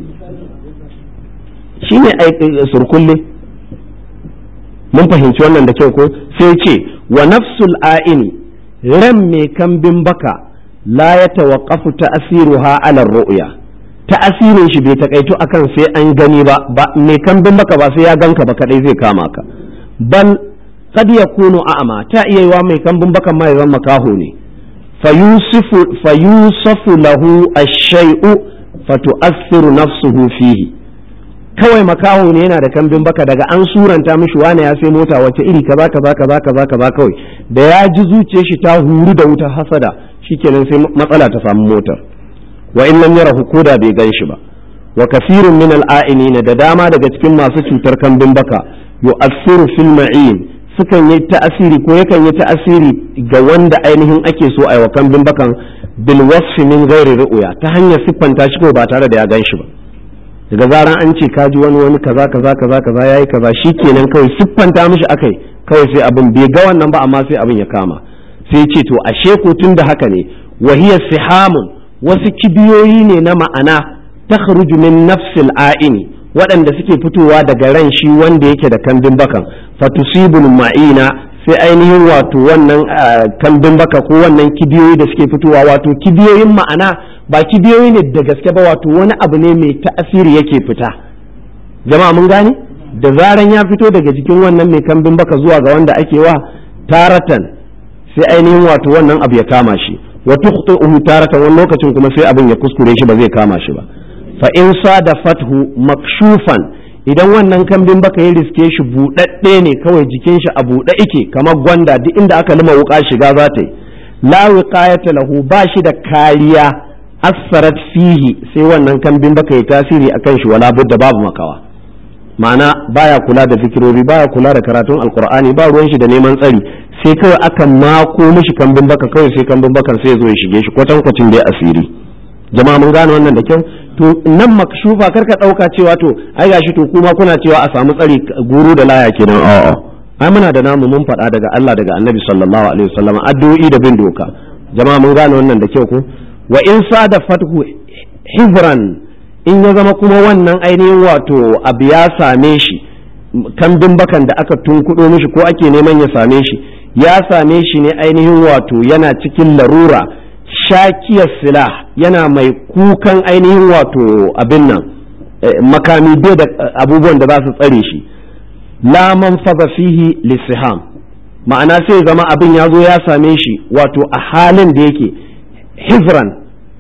shine ai surkulle mun fahimci wannan da kyau ko sai ce wa nafsul a'ini ran mai kambin baka la ya tawaqqafu ta'siruha 'ala ar-ru'ya ta'asirin shi bai takaitu akan sai an gani ba ba mai kambin baka ba sai ya ganka ba kadai zai kama ka bal qad yakunu a'ma ta iya yiwa mai kambin baka ma ya zama makaho ne fayusifu fayusafu lahu ash-shay'u fatu'assiru nafsuhu fihi kawai makaho ne yana da kambin baka daga an suranta mishi wane ya sai mota wace iri kaza kaza kaza kaza kaza kawai da ya ji zuciyar shi ta huru da wuta hasada shikenan sai matsala ta samu motar wa in lam yarahu koda bai gan shi ba wa kasirun min al-a'inin da dama daga cikin masu cutar kambin baka yu'assiru fil ma'in sukan yi ta'asiri ko yakan yi ta'asiri ga wanda ainihin ake so a yi wa kambin bakan bil wasfi min ghairi ru'ya ta hanyar siffanta shi ko ba tare da ya gan shi ba daga zaran an ce ka ji wani wani kaza kaza kaza kaza yayi kaza shikenan kawai siffanta mishi akai kawai sai abin bai ga wannan ba amma sai abin ya kama sai ce to ashe ko tun da haka ne wahiya sihamun wasu kibiyoyi ne na ma'ana takhruju min nafsil a'ini waɗanda suke fitowa daga ran shi wanda yake da kambin bakan fatusibul ma'ina sai ainihin wato wannan kambin baka ko wannan kibiyoyi da suke fitowa wato kibiyoyin ma'ana ba kibiyoyi ne da gaske ba wato wani abu ne mai ta'asiri yake fita jama'a mun gane da zaran ya fito daga jikin wannan mai kambin baka zuwa ga wanda ake wa taratan sai ainihin wato wannan abu ya kama shi wa tukhtuhu taratan wani lokacin kuma sai abin ya kuskure shi ba zai kama shi ba fa in sadafathu makshufan idan wannan kambin baka ya riske shi buɗaɗɗe ne kawai jikin shi a buɗe ike kamar gwanda duk inda aka lima wuka shiga za ta yi la wiqayata lahu ba shi da kariya asarat fihi sai wannan kambin baka ya tasiri akan shi wala budda babu makawa ma'ana baya kula da fikirori baya kula da karatun alqur'ani ba ruwan shi da neman tsari sai kawai aka mako mishi kambin baka kawai sai kambin bakan sai ya zo ya shige shi kwatankwacin da asiri jama'a mun gane wannan da kyau to nan makshufa karka dauka cewa to ai gashi to kuma kuna cewa a samu tsari guru da laya kenan a'a ai muna da namu mun faɗa daga Allah daga Annabi sallallahu alaihi wasallam addu'o'i da bin doka jama'a mun gane wannan da kyau ko wa in sada fathu hibran in ya zama kuma wannan ainihin wato abu ya same shi kambin bakan da aka tunkudo mishi ko ake neman ya same shi ya same shi ne ainihin wato yana cikin larura shakiyar silah yana mai kukan ainihin wato abin nan makami bai da abubuwan da za su tsare shi la manfaza fihi lisiham ma'ana sai zama abin ya zo ya same shi wato a halin da yake hizran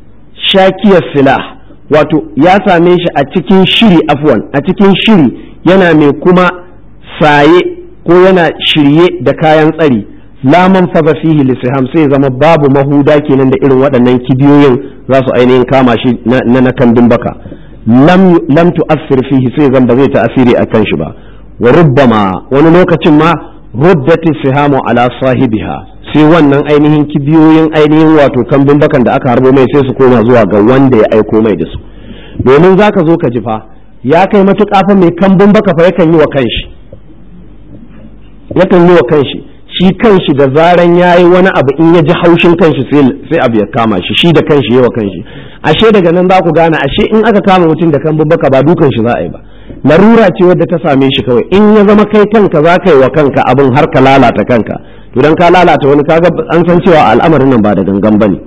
shakiyar silah wato ya same shi a cikin shiri afwan a cikin shiri yana mai kuma saye ko yana shirye da kayan tsari la manfaza fihi lisiham sai zama babu mahuda kenan da irin waɗannan kibiyoyin za su ainihin kama shi na na kandin baka lam lam tu'assir fihi sai zan ba zai ta'asiri akan shi ba wa rubbama wani lokacin ma ruddati sihamu ala sahibiha sai wannan ainihin kibiyoyin ainihin wato kambin bakan da aka harbo mai sai su koma zuwa ga wanda ya aiko mai da su domin zaka zo ka ji fa ya kai matuƙa fa mai kambin baka fa yakan yi wa kanshi yakan yi wa kanshi shi kanshi da zaran yayi wani abu in ya ji haushin kanshi sai abu ya kama shi shi da kanshi yawa kanshi ashe daga nan za ku gane ashe in aka kama mutum da kambin baka ba dukan shi za a yi ba larura ce wadda ta same shi kawai in ya zama kai kanka za ka yi wa kanka abin har ka lalata kanka to dan ka lalata wani kaga an san cewa al'amarin nan ba da gangan bane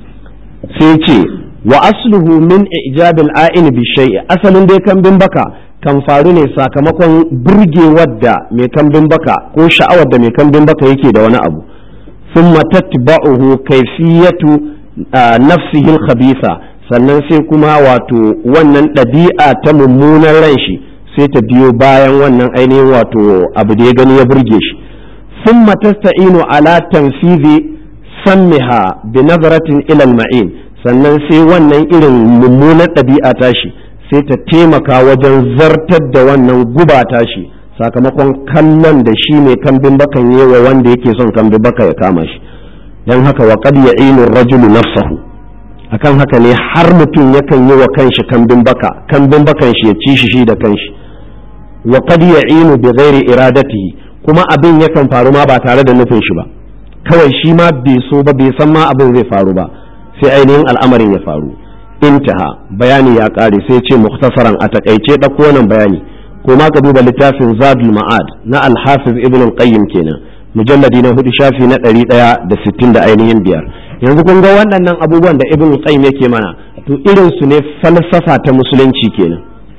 sai ce wa asluhu min ijabil a'in bi shay'i asalin dai kambin baka kan faru ne sakamakon burgewar da mai kambin baka ko sha'awar da mai kambin baka yake da wani abu thumma tatba'uhu kayfiyatu nafsihi al-khabitha sannan sai kuma wato wannan ɗabi'a ta mummunan ran shi sai ta biyo bayan wannan ainihin wato abu da ya gani ya burge shi thumma tasta'inu ala tanfizi sammiha bi nazaratin ila al-ma'in sannan sai wannan irin mummunan ɗabi'a ta shi sai ta taimaka wajen zartar da wannan guba tashi sakamakon kallon da shi mai kambin bakan yi wa wanda yake son kambin baka ya kama shi don haka wa qad ya'inu ar-rajulu nafsahu akan haka ne har mutum yakan yi wa kanshi kambin baka kambin bakan shi ya ci shi shi da kanshi wa qad ya'inu bi ghairi iradatihi kuma abin yakan faru ma ba tare da nufin shi ba kawai shi ma bai so ba bai san ma abin zai faru ba sai ainihin al'amarin ya faru intaha bayani ya kare sai ce mukhtasaran a takaice dauko wannan bayani ko ma ka duba littafin Zadul Ma'ad na Al-Hafiz Ibn Al-Qayyim kenan mujalladi na hudu shafi na ɗari ɗaya da sittin da ainihin biyar yanzu kun ga waɗannan abubuwan da Ibn Al-Qayyim yake mana to irin su ne falsafa ta musulunci kenan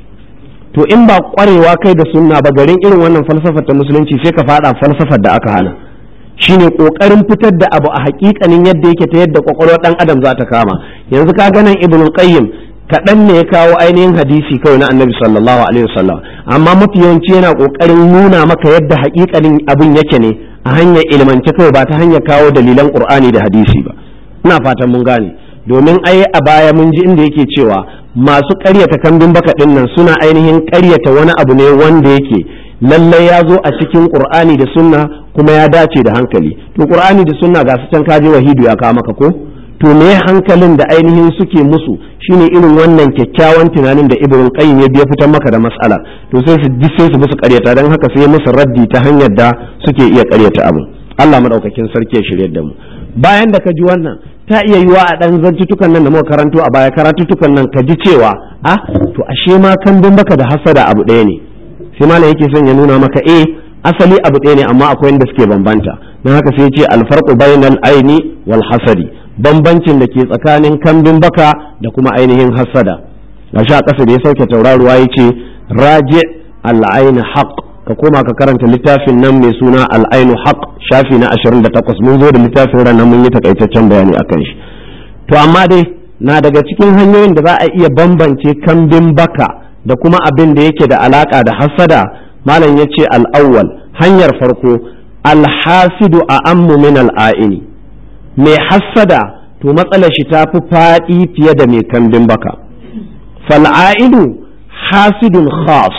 to in ba kwarewa kai da sunna ba garin irin wannan falsafa ta musulunci sai ka fada falsafar da aka hana shine kokarin fitar da abu a hakikanin yadda yake ta yadda kwakwalwar dan adam za ta kama yanzu ka ga nan Ibn Qayyim kaɗan ne ya kawo ainihin hadisi kawai na Annabi sallallahu alaihi wasallam amma mafi yawanci yana kokarin nuna maka yadda hakikanin abin yake ne a hanyar ilmance kawai ba ta hanyar kawo dalilan Qur'ani da hadisi ba ina fatan mun gane domin ai a baya mun ji inda yake cewa masu ƙaryata kambin baka ɗin nan suna ainihin ƙaryata wani abu ne wanda yake lallai ya zo a cikin qur'ani da sunna kuma ya dace da hankali. To qur'ani da sunna ga su can kaje wahidu ya kawo maka ko, to me hankalin da ainihin suke musu shine irin wannan kyakkyawan tunanin da Ibn Qayyim ya biya fitar maka da mas'ala, to sai su sai su musu ƙaryata, dan haka sai musu raddi ta hanyar da suke iya ƙaryata abu. Allah madaukakin sarki ya shirye da mu. Bayan da ka ji wannan, ta iya yiwa a dan zantutukan nan da muka karanto a baya, karatutukan nan ka ji cewa ah to ashe ma kambin baka da hasada abu ɗaya ne. Sai malam yake son ya nuna maka eh asali abu ɗaya ne amma akwai inda suke bambanta. Dan haka sai ya ce alfarqu bainal aini wal hasadi, bambancin da ke tsakanin kambin baka da kuma ainihin hasada. Gashi a ƙasa da ya sauke tauraruwa ya ce raji al-ain haqq, ka koma ka karanta littafin nan mai suna al-ain haqq shafi na ashirin da takwas, mun zo da littafin ran nan mun yi takaitaccen bayani akan shi. To amma dai na daga cikin hanyoyin da za a iya bambance kambin baka da kuma abin da yake da alaka da hasada, malam ya ce al-awwal, hanyar farko al-hasidu a'ammu min al-aini, mai hassada to matsalar shi ta fi faɗi fiye da mai kambin baka. Fal'a'idu hasidun khas,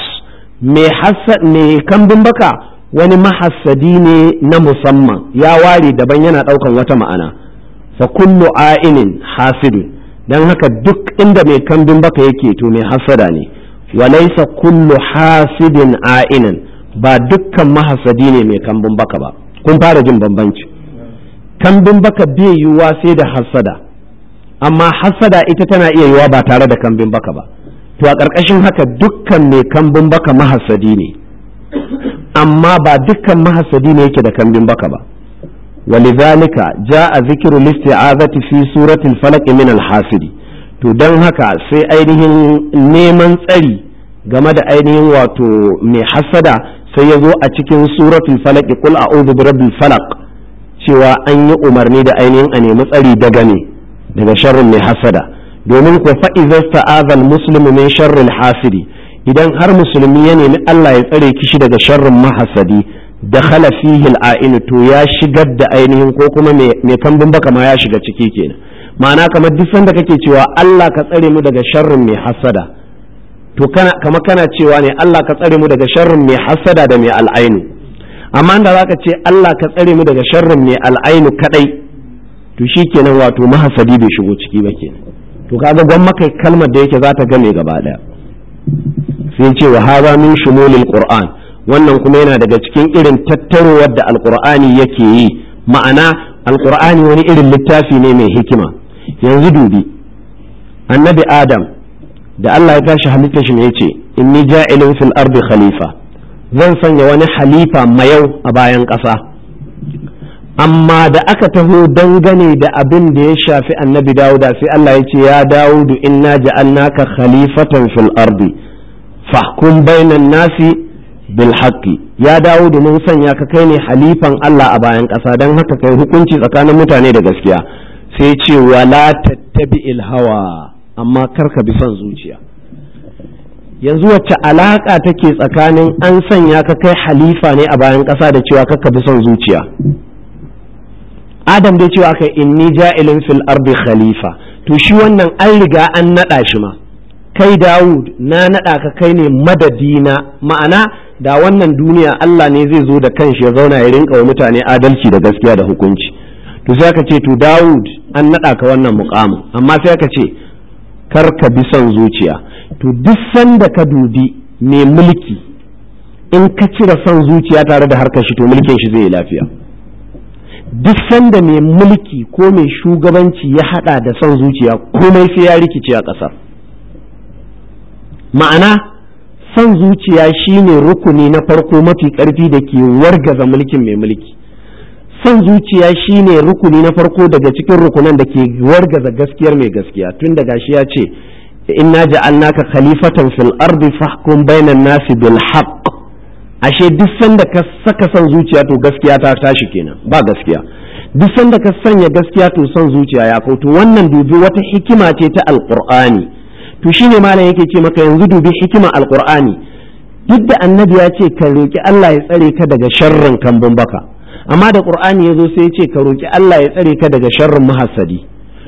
mai kambin baka wani mahassadi ne na musamman, ya ware daban yana ɗaukan wata ma'ana. Fa kullu a'inin hasidu, don haka duk inda mai kambin baka yake to mai hassada ne. Walaisa kullu hasidin a'inin, ba dukkan mahassadi ne mai kambin baka ba. Kun fara jin bambanci. Kambin baka bai yiwuwa sai da hassada, amma hassada ita tana iya yiwuwa ba tare da kambin baka ba. To a ƙarƙashin haka dukkan mai kambin baka mahassadi ne, amma ba dukkan mahassadi ne yake da kambin baka ba. walidhalika jaa zikru listi'azati fi suratul falaq min al-hasidi, to dan haka sai ainihin neman tsari game da ainihin wato mai hassada sai ya zo a cikin suratul falaq, qul a'udhu bi rabbil falaq, cewa an yi umarni da ainihin a nemi tsari daga ne daga sharrin mai hasada, domin ko fa idza sta'adha al-muslimu min sharri al-hasidi, idan har musulmi ya nemi Allah ya tsare kishi daga sharrin mahasadi, dakhala fihi al-a'in, to ya shigar da ainihin ko kuma mai kambin baka ma ya shiga ciki kenan. Ma'ana kamar duk sanda kake cewa Allah ka tsare mu daga sharrin mai hasada, to kana kamar kana cewa ne Allah ka tsare mu daga sharrin mai hasada da mai al'ainu. Amma da zaka ce Allah ka tsare mu daga sharrin mai al'ainu kadai, to shikenan wato mahasadi bai shigo ciki ba kenan. To kaga gwamma kai kalmar da yake za ta game gaba daya. Sai ce wa hadha min shumulil qur'an, wannan kuma yana daga cikin irin tattarowar da alqur'ani yake yi. Ma'ana alqur'ani wani irin littafi ne mai hikima. Yanzu dubi annabi Adam da Allah ya tashi halitta shi ne yace inni ja'ilun fil ardi khalifa, zan sanya wani halifa mayau a bayan ƙasa. Amma da aka taho dangane da abin da ya shafi annabi Dawuda sai Allah ya ce ya Dawudu inna ja'alnaka khalifatan fil ardi fahkum bainan nasi bil haqqi, ya Dawudu mun sanya ka kai ne halifan Allah a bayan ƙasa, dan haka kai hukunci tsakanin mutane da gaskiya. Sai ce wala tattabi'il hawa, amma karka bi son zuciya. Yanzu wacce alaka take tsakanin an sanya ka kai halifa ne a bayan ƙasa da cewa karka bi son zuciya? Adam dai cewa kai inni ja'ilun fil ardi khalifa, to shi wannan an riga an nada shi ma. Kai Dawud na nada ka kai ne madadina, ma'ana da wannan duniya Allah ne zai zo da kanshi ya zauna ya rinka wa mutane adalci da gaskiya da hukunci. To sai aka ce to Dawud an nada ka wannan muqamin, amma sai aka ce kar ka bi son zuciya. To duk sanda ka dubi mai mulki, in ka cire son zuciya tare da harkar shi to mulkin shi zai yi lafiya. Duk sanda mai mulki ko mai shugabanci ya hada da son zuciya, komai sai ya rikice a ƙasar. Ma'ana son zuciya shine rukuni na farko mafi ƙarfi da ke wargaza mulkin mai mulki. Son zuciya shine rukuni na farko daga cikin rukunan da ke wargaza gaskiyar mai gaskiya, tun da gashi ya ce inna ja'alnaka khalifatan fil ardi fahkum bainan nasi bil haqq. Ashe duk sanda ka saka son zuciya to gaskiya ta tashi kenan, ba gaskiya. Duk sanda ka sanya gaskiya to son zuciya ya kautu. Wannan dubi wata hikima ce ta alqur'ani. To shine malam yake ce maka yanzu dubi hikima alqur'ani. Duk da annabi ya ce ka roki Allah ya tsare ka daga sharrin kambun baka, amma da qur'ani yazo sai ya ce ka roki Allah ya tsare ka daga sharrin mahassadi.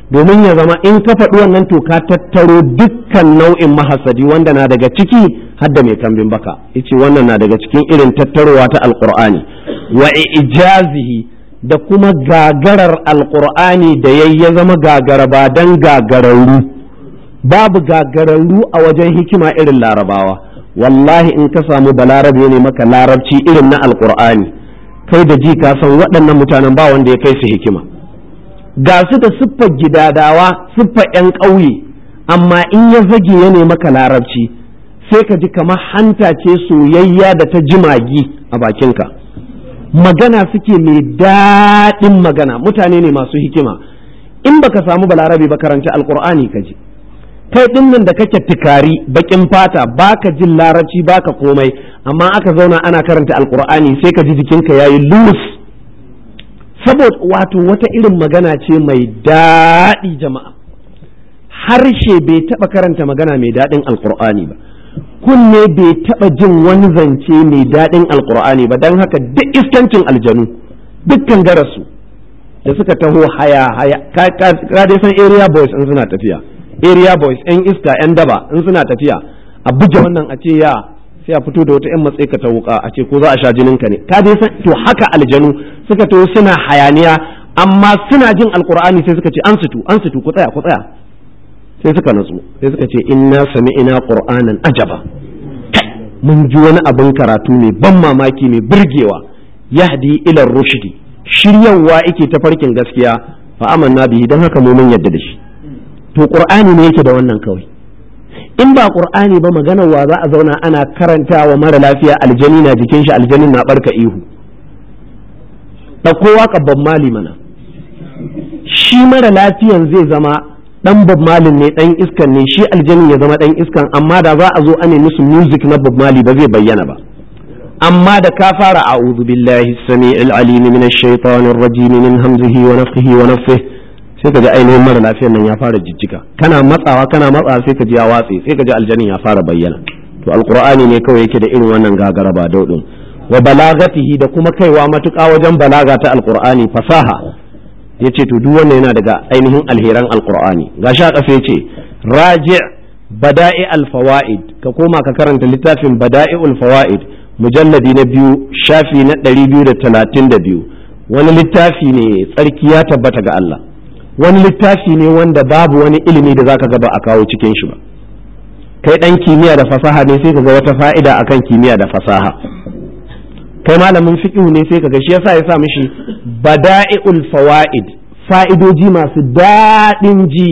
domin ya zama in ka faɗi wannan to ka tattaro dukkan nau'in mahasadi wanda na daga ciki har da mai kambin baka yace wannan na daga cikin irin tattarowa ta alqur'ani wa ijazihi da kuma gagarar alqur'ani da yayi ya zama gagara ba dan gagararru babu gagararru a wajen hikima irin larabawa wallahi in ka samu balarabe ne maka larabci irin na alqur'ani kai da ji ka san waɗannan mutanen ba wanda ya kai su hikima ga su da siffar gidadawa siffar 'yan ƙauye amma in ya zage ya ne maka larabci sai ka ji kamar hanta ce soyayya da ta jimagi a bakinka magana suke mai daɗin magana mutane ne masu hikima in baka samu balarabe ba karanci alkur'ani ka ji kai ɗin nan da kake tikari bakin fata baka jin larabci baka komai amma aka zauna ana karanta alkur'ani sai ka ji jikinka yayi lus saboda wato wata irin magana ce mai daɗi jama'a harshe bai taɓa karanta magana mai daɗin alkur'ani ba kunne bai taɓa jin wani zance mai daɗin alkur'ani ba don haka duk iskancin aljanu dukkan garasu da suka taho haya haya ka dai san area boys in suna tafiya area boys yan iska yan daba in suna tafiya a buge wannan a ce ya sai a fito da wata yan matsayi ka ta wuka a ce ko za a sha jinin ka ne ka dai san to haka aljanu suka to suna hayaniya amma suna jin alqur'ani sai suka ce an situ an situ ku tsaya ku tsaya sai suka natsu sai suka ce inna sami'na qur'anan ajaba mun ji wani abin karatu ne ban mamaki ne burgewa yahdi ila rushdi shiryawa yake ta farkin gaskiya fa amanna bihi dan haka mu mun yadda da shi to qur'ani ne yake da wannan kawai in ba qur'ani ba maganar wa za a zauna ana karantawa mara lafiya aljani na jikin shi aljanin na barka ihu da kowa kabban mali mana shi mara lafiyan zai zama dan Bob Marley ne dan iskan ne shi aljanin ya zama dan iskan amma da za a zo ana musu music na Bob Marley ba zai bayyana ba amma da ka fara a'udhu billahi as-sami'il alim minash shaitanir rajim min hamzihi wa nafthihi wa nafthihi sai ka ji ainihin mara lafiyan nan ya fara jijjiga kana matsawa kana matsawa sai ka ji ya watse sai ka ji aljanin ya fara bayyana to alqur'ani ne kawai yake da irin wannan gagara ba daudin wa balagatihi da kuma kaiwa matuƙa wajen balaga ta alqur'ani fasaha yace to duk wannan yana daga ainihin alheran alqur'ani gashi a kafa yace raji' bada'i alfawaid ka koma ka karanta littafin bada'iul fawaid mujalladi na biyu shafi na ɗari biyu da talatin da biyu wani littafi ne tsarki ya tabbata ga Allah wani littafi ne wanda babu wani ilimi da zaka ga ba a kawo cikin shi ba kai dan kimiyya da fasaha ne sai ka ga wata fa'ida akan kimiyya da fasaha kai malamin fiqh ne sai ka ga shi yasa ya sa mishi bada'iul fawaid fa'idoji masu daɗin ji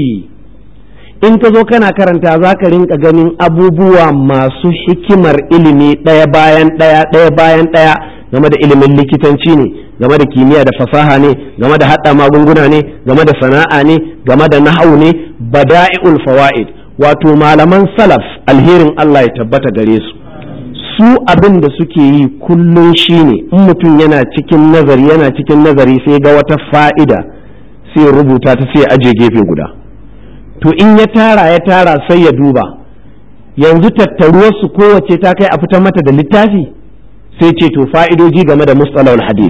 in ka zo kana karanta za ka rinka ganin abubuwa masu hikimar ilimi ɗaya bayan ɗaya ɗaya bayan ɗaya game da ilimin likitanci ne game da kimiyya da fasaha ne game da haɗa magunguna ne game da sana'a ne game da nahau ne bada'i'ul fawaid wato malaman salaf alherin Allah ya tabbata gare su su abin da suke yi kullum shine in mutum yana cikin nazari yana cikin nazari sai ga wata fa'ida sai rubuta ta sai aje gefe guda to in ya tara ya tara sai ya duba yanzu tattaruwarsu kowace ta kai a fitar mata da littafi sai ce to fa'idoji game da mustalahul hadith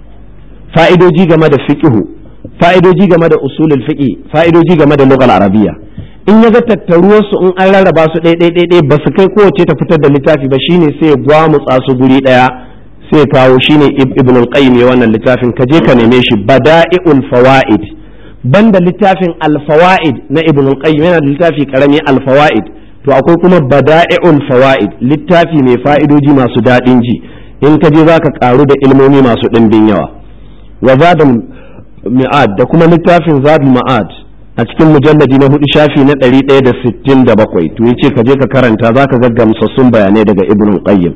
fa'idoji game da fiqh fa'idoji game da usulul fiqh fa'idoji game da lughal arabiyya in ya ga tattaruwarsu in an rarraba su ɗaya ɗaya ɗaya ba su kai kowace ta fitar da littafi ba shine sai ya gwamutsa su guri ɗaya sai kawo shine ibn al-qayyim wannan littafin ka je ka neme shi bada'iul fawaid banda littafin al-fawaid na ibn al-qayyim yana da littafi karami al-fawaid to akwai kuma bada'iul fawaid littafi mai fa'idoji masu dadin ji in ka je zaka karu da ilmomi masu dimbin yawa wa zadul mi'ad da kuma littafin zadul ma'ad a cikin mujalladi na hudu shafi na ɗari ɗaya da sittin da bakwai to yace ka je ka karanta zaka ga gamsassun bayanai daga ibn al-qayyim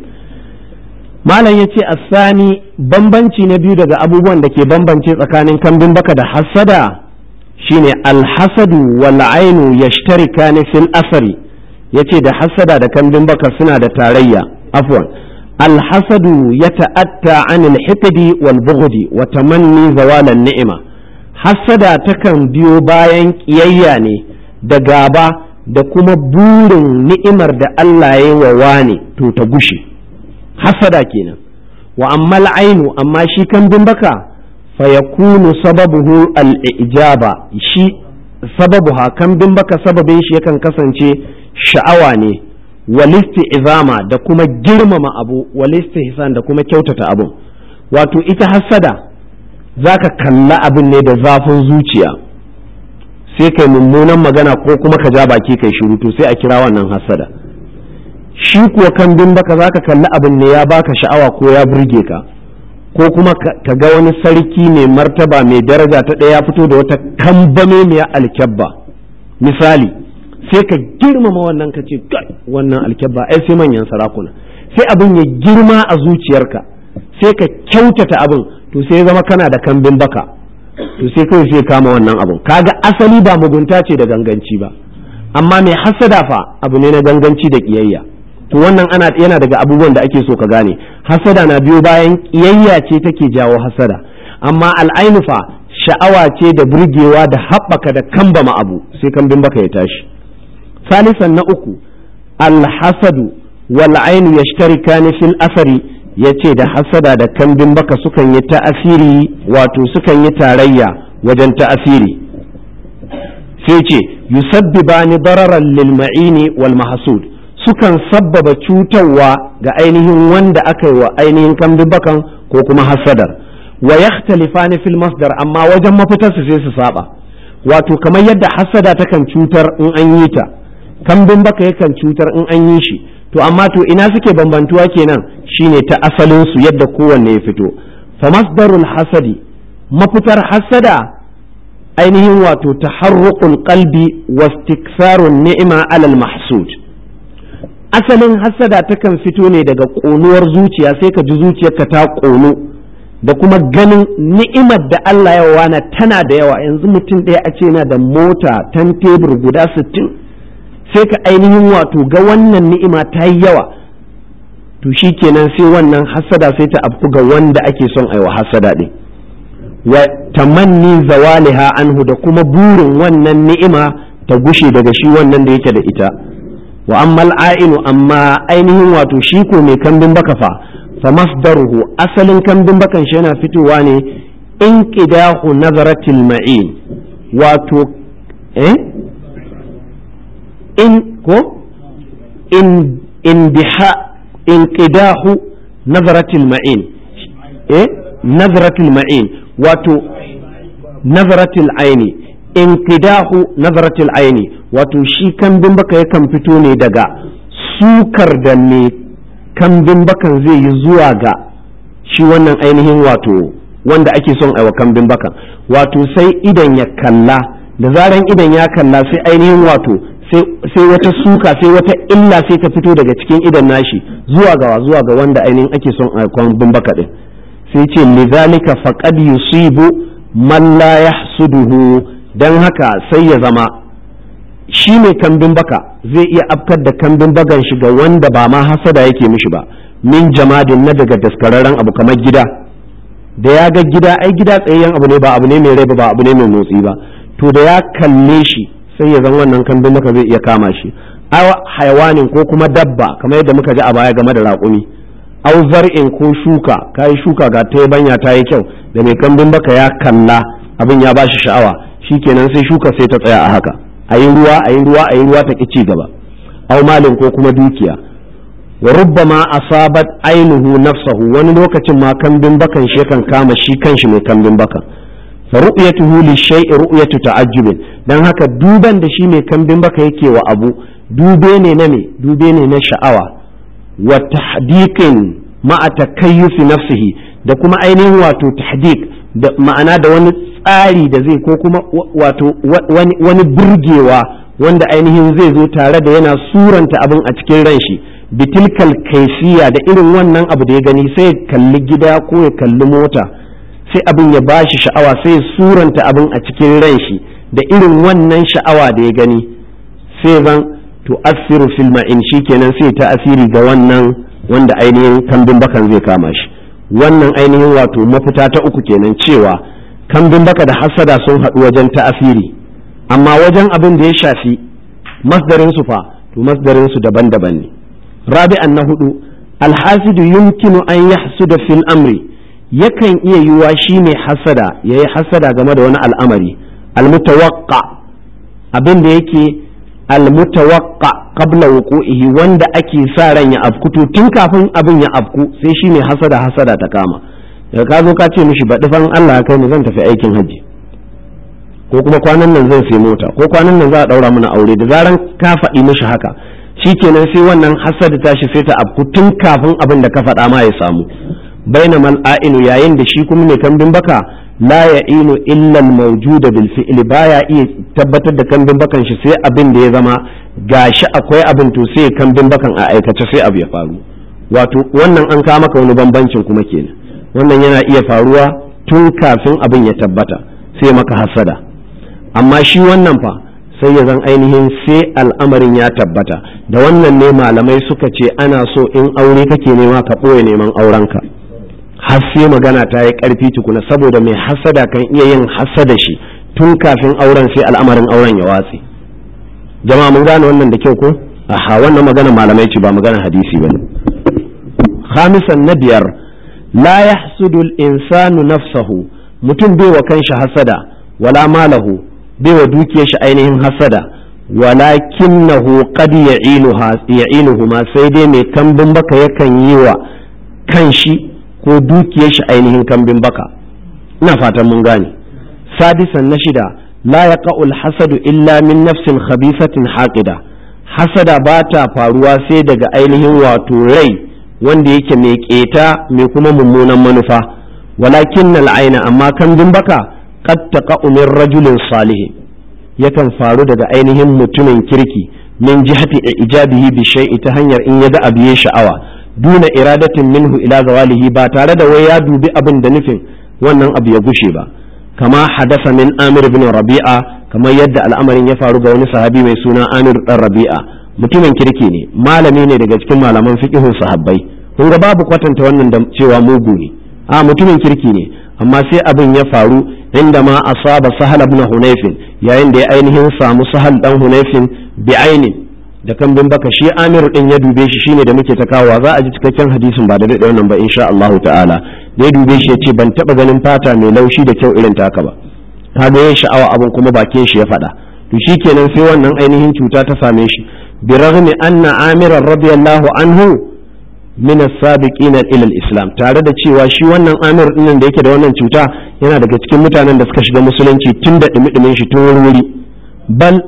malam yace asani bambanci na biyu daga abubuwan da ke bambance tsakanin kambin baka da hasada shine alhasadu wal ainu yashtarikani fil asari yace da hasada da kambin baka suna da tarayya afwan alhasadu yata'atta anil hiqdi wal bughdi wa tamanni zawal an ni'ma hasada takan biyo bayan kiyayya ne da gaba da kuma burin ni'imar da Allah ya yi wa wani to ta gushe hasada kenan wa amma al'ainu amma shi kambin baka fa yakunu sababuhu al-ijaba shi sababuha kambin baka sababin shi yakan kasance sha'awa ne walisti izama da kuma girmama abu walisti hisan da kuma kyautata abu. Wato ita hassada zaka kalla abin ne da zafin zuciya sai kai mummunan magana ko kuma ka ja baki kai shiru to sai a kira wannan hassada. Shi kuwa kambin baka zaka kalli abin ne ya baka sha'awa ko ya burge ka ko kuma ka ga wani sarki mai martaba mai daraja ta ɗaya ya fito da wata kambame mai alkyabba misali sai ka girmama wannan ka ce wannan alkyabba ai sai manyan sarakuna sai abin ya girma a zuciyarka sai ka kyautata abin to sai zama kana da kambin baka to sai kawai sai kama wannan abin kaga asali ba mugunta ce da ganganci ba amma mai hasada fa abu ne na ganganci da kiyayya to wannan ana yana daga abubuwan da ake so ka gane hasada na biyo bayan kiyayya ce take jawo hasada amma al'ainu fa sha'awa ce da burgewa da haɓaka da kambama abu sai kambin baka ya tashi. Salisan na uku alhasadu wal ainu yashtarikani fil asari yace da hasada da kambin baka sukan yi ta'asiri wato sukan yi tarayya wajen ta'asiri sai ce yusabbibani dararan lil ma'ini wal mahsud sukan sabbaba cutarwa ga ainihin wanda aka yi wa ainihin kambin bakan ko kuma hasadar wa yakhtalifani fil masdar amma wajen mafitar su sai su saba wato kamar yadda hasada takan cutar in an yi ta kambin baka yakan cutar in an yi shi to amma to ina suke bambantuwa kenan shine ta asalin su yadda kowanne ya fito fa masdarul hasadi mafitar hasada ainihin wato taharruqul qalbi wastiksarun ni'ma alal mahsud asalin hasada takan fito ne daga ƙonuwar zuciya sai ka ji zuciyarka ta ƙonu da kuma ganin ni'imar da Allah ya wana tana da yawa yanzu mutum ɗaya a ce yana da mota tan tebur guda sittin sai ka ainihin wato ga wannan ni'ima ta yi yawa to shi kenan sai wannan hasada sai ta afku ga wanda ake son aiwa hasada ɗin wa tamanni zawaliha anhu da kuma burin wannan ni'ima ta gushe daga shi wannan da yake da ita wa ammal a'inu amma ainihin wato shi ko mai kambin baka fa fa masdaruhu asalin kambin bakan shi yana fitowa ne inqidahu nazaratil ma'in wato eh in ko in indiha inqidahu nazaratil ma'in eh nazaratil ma'in wato nazaratil aini inqidahu nazaratil aini wato shi kambin baka yakan fito ne daga sukar da ne kambin bakan zai yi zuwa ga shi wannan ainihin wato wanda ake son aiwa kambin bakan wato sai idan ya kalla da zaran idan ya kalla sai ainihin wato sai wata suka sai wata illa sai ta fito daga cikin idan nashi zuwa ga zuwa ga wanda ainihin ake son aiwa kambin baka din sai ce lidhalika faqad yusibu man la yahsuduhu dan haka sai ya zama shi mai kambin baka zai iya afkar da kambin bagan shi ga wanda ba ma hasada yake mishi ba min jamadin na daga daskararren abu kamar gida da ya ga gida ai gida tsayayyen abu ne ba abu ne mai rai ba abu ne mai motsi ba to da ya kalle shi sai ya zama wannan kambin baka zai iya kama shi aw hayawanin ko kuma dabba kamar yadda muka ji a baya game da raƙumi aw zar'in ko shuka kai shuka ga ta banya ta yi kyau da mai kambin baka ya kalla abin ya bashi sha'awa shikenan sai shuka sai ta tsaya a haka a yi ruwa a yi ruwa a yi ruwa ta ƙi ci gaba aw malin ko kuma dukiya wa rubbama asabat ainihu nafsahu wani lokacin ma kambin bakan shi kan kama shi kanshi mai kambin bakan fa ru'yatuhu li shay'i ru'yatu ta'ajjub dan haka duban da shi mai kambin baka yake wa abu dube ne na me dube ne na sha'awa wa tahdiqin ma'a takayyuf nafsihi da kuma ainihin wato tahdiq da ma'ana da wani tsari da zai ko kuma wato wani burgewa wanda ainihin zai zo tare da yana suranta abin a cikin ran shi bitilkal kaifiya da irin wannan abu da ya gani sai ya kalli gida ko ya kalli mota sai abin ya bashi sha'awa sai ya suranta abin a cikin ran shi da irin wannan sha'awa da ya gani sai zan tu'assiru fil ma'in shikenan sai ta asiri ga wannan wanda ainihin kambin bakan zai kama shi wannan ainihin wato mafita ta uku kenan cewa kambin baka da hasada sun haɗu wajen ta'asiri amma wajen abin da ya shafi masdarin su fa to masdarin su daban-daban ne rabi'an na hudu alhasidu yumkinu an yahsuda fil amri yakan iya yiwa shi ne hasada yayi hasada game da wani al'amari almutawaqqa abin da yake almutawaqqa qabla wuqu'ihi wanda ake sa ran ya afku to tun kafin abin ya afku sai shi ne hasada hasada ta kama daga ka zo ka ce mishi baɗi fan Allah kai ni zan tafi aikin haji ko kuma kwanan nan zan sai mota ko kwanan nan za a daura mana aure da zaran ka faɗi mishi haka shikenan sai wannan hasada tashi sai ta afku tun kafin abin da ka faɗa ma ya samu bainamal a'inu yayin da shi kuma ne kambin baka la ya'inu illa al-mawjuda bil fi'li baya iya tabbatar da kambin bakan shi sai abin da ya zama gashi akwai abin to sai kambin bakan a aikace sai abu ya faru wato wannan an kawo maka wani bambancin kuma kenan wannan yana iya faruwa tun kafin abin ya tabbata sai maka hasada amma shi wannan fa sai ya zan ainihin sai al'amarin ya tabbata da wannan ne malamai suka ce ana so in aure kake nema ka ɓoye neman aurenka har sai magana ta yi ƙarfi tukuna saboda mai hasada kan iya yin hasada shi tun kafin auren sai al'amarin auren ya watse jama'a mun gane wannan da kyau ko aha wannan magana malamai ce ba magana hadisi bane khamisan na biyar la yahsudu al-insanu nafsahu mutum bai wa kanshi hasada wala malahu bai wa dukiyar shi ainihin hasada walakinahu qad ya'inuha ya'inuhu ma sai dai mai kambin baka yakan yi wa kanshi ko dukiyar shi ainihin kambin baka ina fatan mun gane sadisan na shida la yaqa'u al-hasadu illa min nafsin khabisatin haqida hasada ba ta faruwa sai daga ainihin wato rai wanda yake mai keta mai kuma mummunan manufa walakin al-aina amma kambin baka qad taqa'u min rajulin salih yakan faru daga ainihin mutumin kirki min jihati ijabihi bi shay'i ta hanyar in yaga abu ya sha'awa duna iradatin minhu ila zawalihi ba tare da wai ya dubi abin da nufin wannan abu ya gushe ba kama hadasa min Amir ibn Rabi'a kamar yadda al'amarin ya faru ga wani sahabi mai suna Amir dan Rabi'a mutumin kirki ne malami ne daga cikin malaman fiqhun sahabbai kun ga babu kwatanta wannan da cewa mugu ne a mutumin kirki ne amma sai abin ya faru inda ma asaba Sahal ibn Hunayf yayin da ya ainihin samu Sahal dan Hunayf bi ainin da kambin baka shi Amir din ya dube shi shine da muke ta kawo za a ji cikakken hadisin ba da dade wannan ba insha Allah ta'ala da ya dube shi yace ban taba ganin fata mai laushi da kyau irin taka ba kaga ya sha'awa abin kuma bakin shi ya faɗa to shikenan sai wannan ainihin cuta ta same shi bi raghmi anna Amir radiyallahu anhu min as-sabiqin ila al-islam tare da cewa shi wannan Amir din da yake da wannan cuta yana daga cikin mutanen da suka shiga musulunci tun da dumi-dumin shi tun wuri bal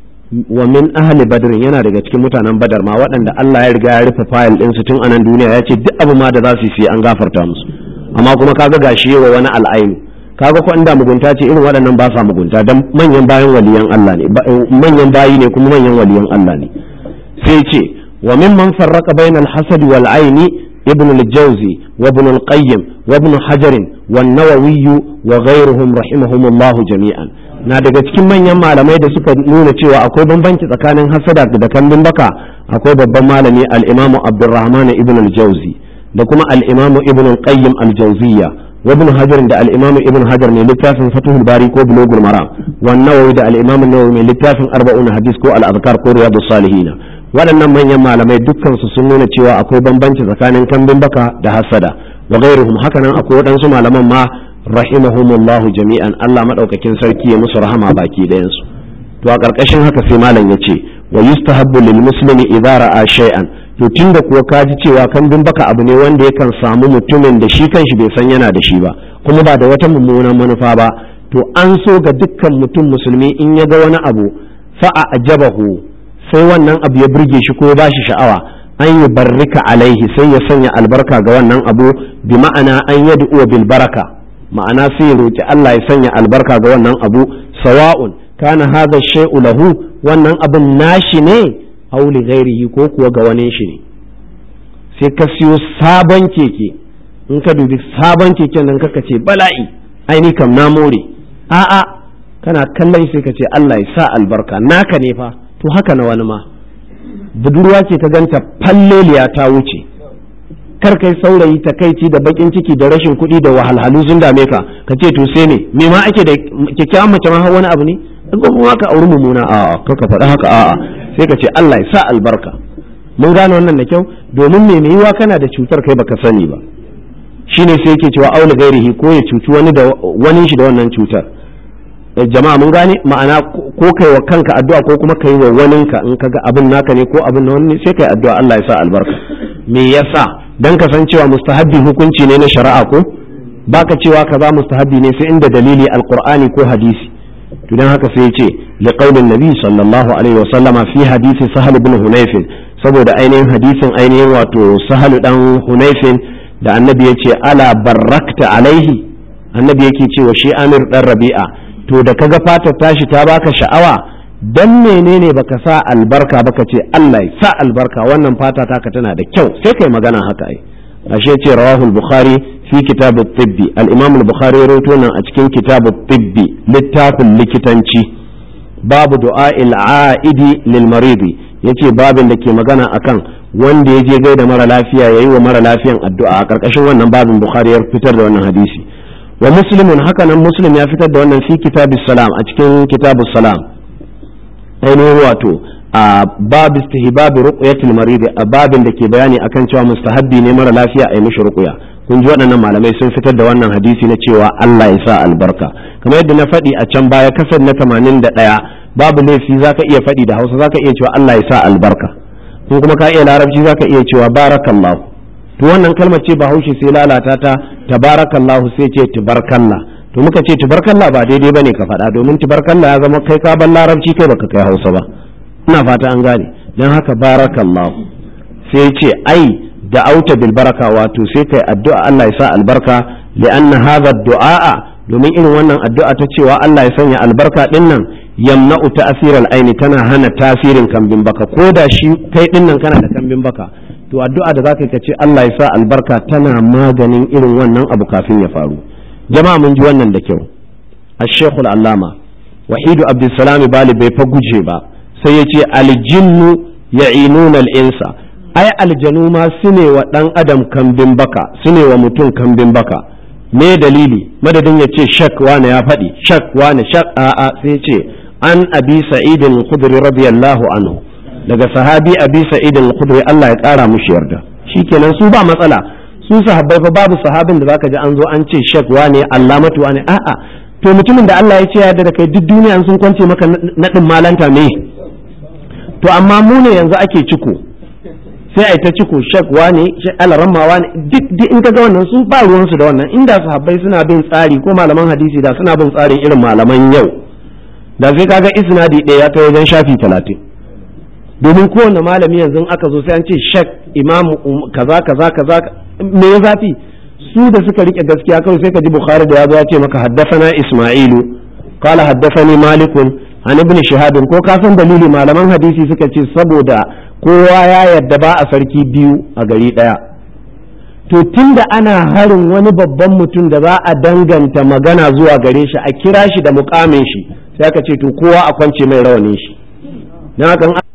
wa min ahli badr yana daga cikin mutanen badar ma waɗanda Allah ya riga ya rufe fayil din su tun anan duniya ya ce duk abu ma da za su yi an gafarta musu amma kuma kaga gashi wa wani al'aini kaga ko inda mugunta ce irin waɗannan ba sa mugunta dan manyan bayan waliyan Allah ne manyan bayi ne kuma manyan waliyan Allah ne sai ce wa mimman farraqa bainal hasad wal aini ibn al-jawzi wa ibn al-qayyim wa ibn hajar wa an-nawawi wa ghayruhum rahimahumullahu jami'an na daga cikin manyan malamai da suka nuna cewa akwai bambanci tsakanin hasada da kambin baka akwai babban malami al-Imam Abdurrahman ibn al-Jawzi da kuma al-Imam Ibn al-Qayyim al-Jawziyya wa Ibn Hajar da al-Imam Ibn Hajar ne littafin Fathul Bari ko Bulughul Maram wa an-Nawawi da al-Imam an-Nawawi ne littafin Arba'un Hadis ko al-Azkar ko Riyadus Salihin waɗannan manyan malamai dukkan su sun nuna cewa akwai bambanci tsakanin kambin baka da hasada wa ghairuhum hakanan akwai waɗansu malaman ma rahimahumullahu jami'an Allah madaukakin sarki ya musu rahama baki dayan su to a karkashin haka sai malam yace wa yustahabbu lil muslimi idza ra'a shay'an to tunda kuwa kaji cewa kambin baka abu ne wanda yakan samu mutumin da shi kanshi bai san yana da shi ba kuma ba da wata mummunan manufa ba to an so ga dukkan mutum musulmi in ya ga wani abu fa ajabahu sai wannan abu ya burge shi ko ba shi sha'awa an yi barrika alaihi sai ya sanya albarka ga wannan abu bi ma'ana an yad'u bil baraka ma'ana sai ya roki Allah ya sanya albarka ga wannan abu sawa'un kana hadha shay'u lahu wannan abin nashi ne aw li ghairihi ko kuwa ga wani shi ne sai ka siyo sabon keke in ka dubi sabon keken nan kaka ce bala'i ai ni kam na more a'a kana kallon sai ka ce Allah ya sa albarka naka ne fa to haka na wani ma budurwa ce ka ganta falleliya ta wuce kar kai saurayi takaici da bakin ciki da rashin kuɗi da wahalhalu sun dame ka ka ce to sai ne me ma ake da kyakkyawan mace ma wani abu ne kuma ka auri mummuna a'a ka ka faɗa haka a'a sai ka ce Allah ya sa albarka mun gane wannan da kyau domin me mai yiwa kana da cutar kai baka sani ba shine sai yake cewa aula gairihi ko ya cuci wani da wani shi da wannan cutar jama'a mun gane ma'ana ko kai wa kanka addu'a ko kuma kai wa waninka in kaga abin naka ne ko abin na wani sai kai addu'a Allah ya sa albarka. Me yasa dan kasancewa mustahabbi hukunci ne na shari'a ko baka cewa kaza mustahabbi ne sai inda dalili alqur'ani ko hadisi. To dan haka sai ya ce li qaulin nabi sallallahu alaihi wa sallama fi hadisi sahal ibn hunayf saboda ainihin hadisin ainihin wato sahal dan hunayf da annabi ya ce ala barakta alaihi annabi yake cewa shi amir dan rabi'a to da kaga fatar tashi ta baka sha'awa dan menene baka sa albarka baka ce Allah ya sa albarka wannan fata taka tana da kyau sai kai magana haka ai ashe ce rawahu al-bukhari fi kitab at-tibbi al-imam al-bukhari rawaito nan a cikin kitab at-tibbi littafin likitanci babu du'a al-aidi lil maridi yace babin da ke magana akan wanda ya je gaida mara lafiya yayi wa mara lafiyan addu'a a karkashin wannan babin bukhari ya fitar da wannan hadisi wa muslimun haka nan muslim ya fitar da wannan fi kitabus salam a cikin kitabus salam ainihin wato a bab istihbab ruqyatil marid a babin da ke bayani akan cewa mustahabbi ne mara lafiya a yi mishi ruqya kun ji waɗannan malamai sun fitar da wannan hadisi na cewa Allah ya sa albarka kamar yadda na faɗi a can baya kasar na tamanin da ɗaya babu laifi zaka iya faɗi da Hausa zaka iya cewa Allah ya sa albarka ko kuma ka iya larabci zaka iya cewa barakallahu to wannan kalmar ce bahaushe sai lalata ta tabarakallahu sai ce tubarkalla to muka ce tubarkalla ba daidai bane ka faɗa domin tubarkalla ya zama kai ka ban larabci kai baka kai Hausa ba ina fata an gane dan haka barakallahu sai ce ai da auta bil baraka wato sai kai addu'a Allah ya sa albarka li'anna hadha ad-du'a domin irin wannan addu'a ta cewa Allah ya sanya albarka din nan yamna'u ta'siral aini tana hana tasirin kambin baka ko da shi kai din nan kana da kambin baka to addu'a da zaka yi ce Allah ya sa albarka tana maganin irin wannan abu kafin ya faru jama'a mun ji wannan da kyau ash-shaykh al-allama wahidu abdussalam bali bai fa guje ba sai ya ce al-jinnu ya'inuna al-insa ai aljanu ma sune wa dan adam kambin baka sune wa mutum kambin baka me dalili madadin ya ce shak wani ya faɗi shak wani shak a'a sai ya ce an abi sa'id al-khudri radiyallahu anhu daga sahabi abi sa'id al-khudri Allah ya kara mushi yarda shikenan su ba matsala su sahabbai fa babu sahabin da zaka ji an zo an ce shek wane allamatu wane a'a to mutumin da Allah ya ce ya da kai duk duniya sun kwance maka nadin malanta me to amma mu ne yanzu ake ciko sai ai ta ciko shek wane shek alaramma wane duk duk in kaga wannan su ba ruwan su da wannan inda sahabbai suna bin tsari ko malaman hadisi da suna bin tsarin irin malaman yau da sai kaga isnadi ɗaya ya kai wajen shafi talatin domin kowane malami yanzu aka zo sai an ce shek imamu kaza kaza kaza me ya zafi su da suka rike gaskiya kawai sai ka ji bukhari da ya zo ya ce maka haddathana isma'ilu qala haddathani malikun an ibn shihab ko ka san dalili malaman hadisi suka ce saboda kowa ya yadda ba a sarki biyu a gari daya to tunda ana harin wani babban mutum da za a danganta magana zuwa gare shi a kira shi da mukamin shi sai aka ce to kowa a kwance mai rawanin shi dan haka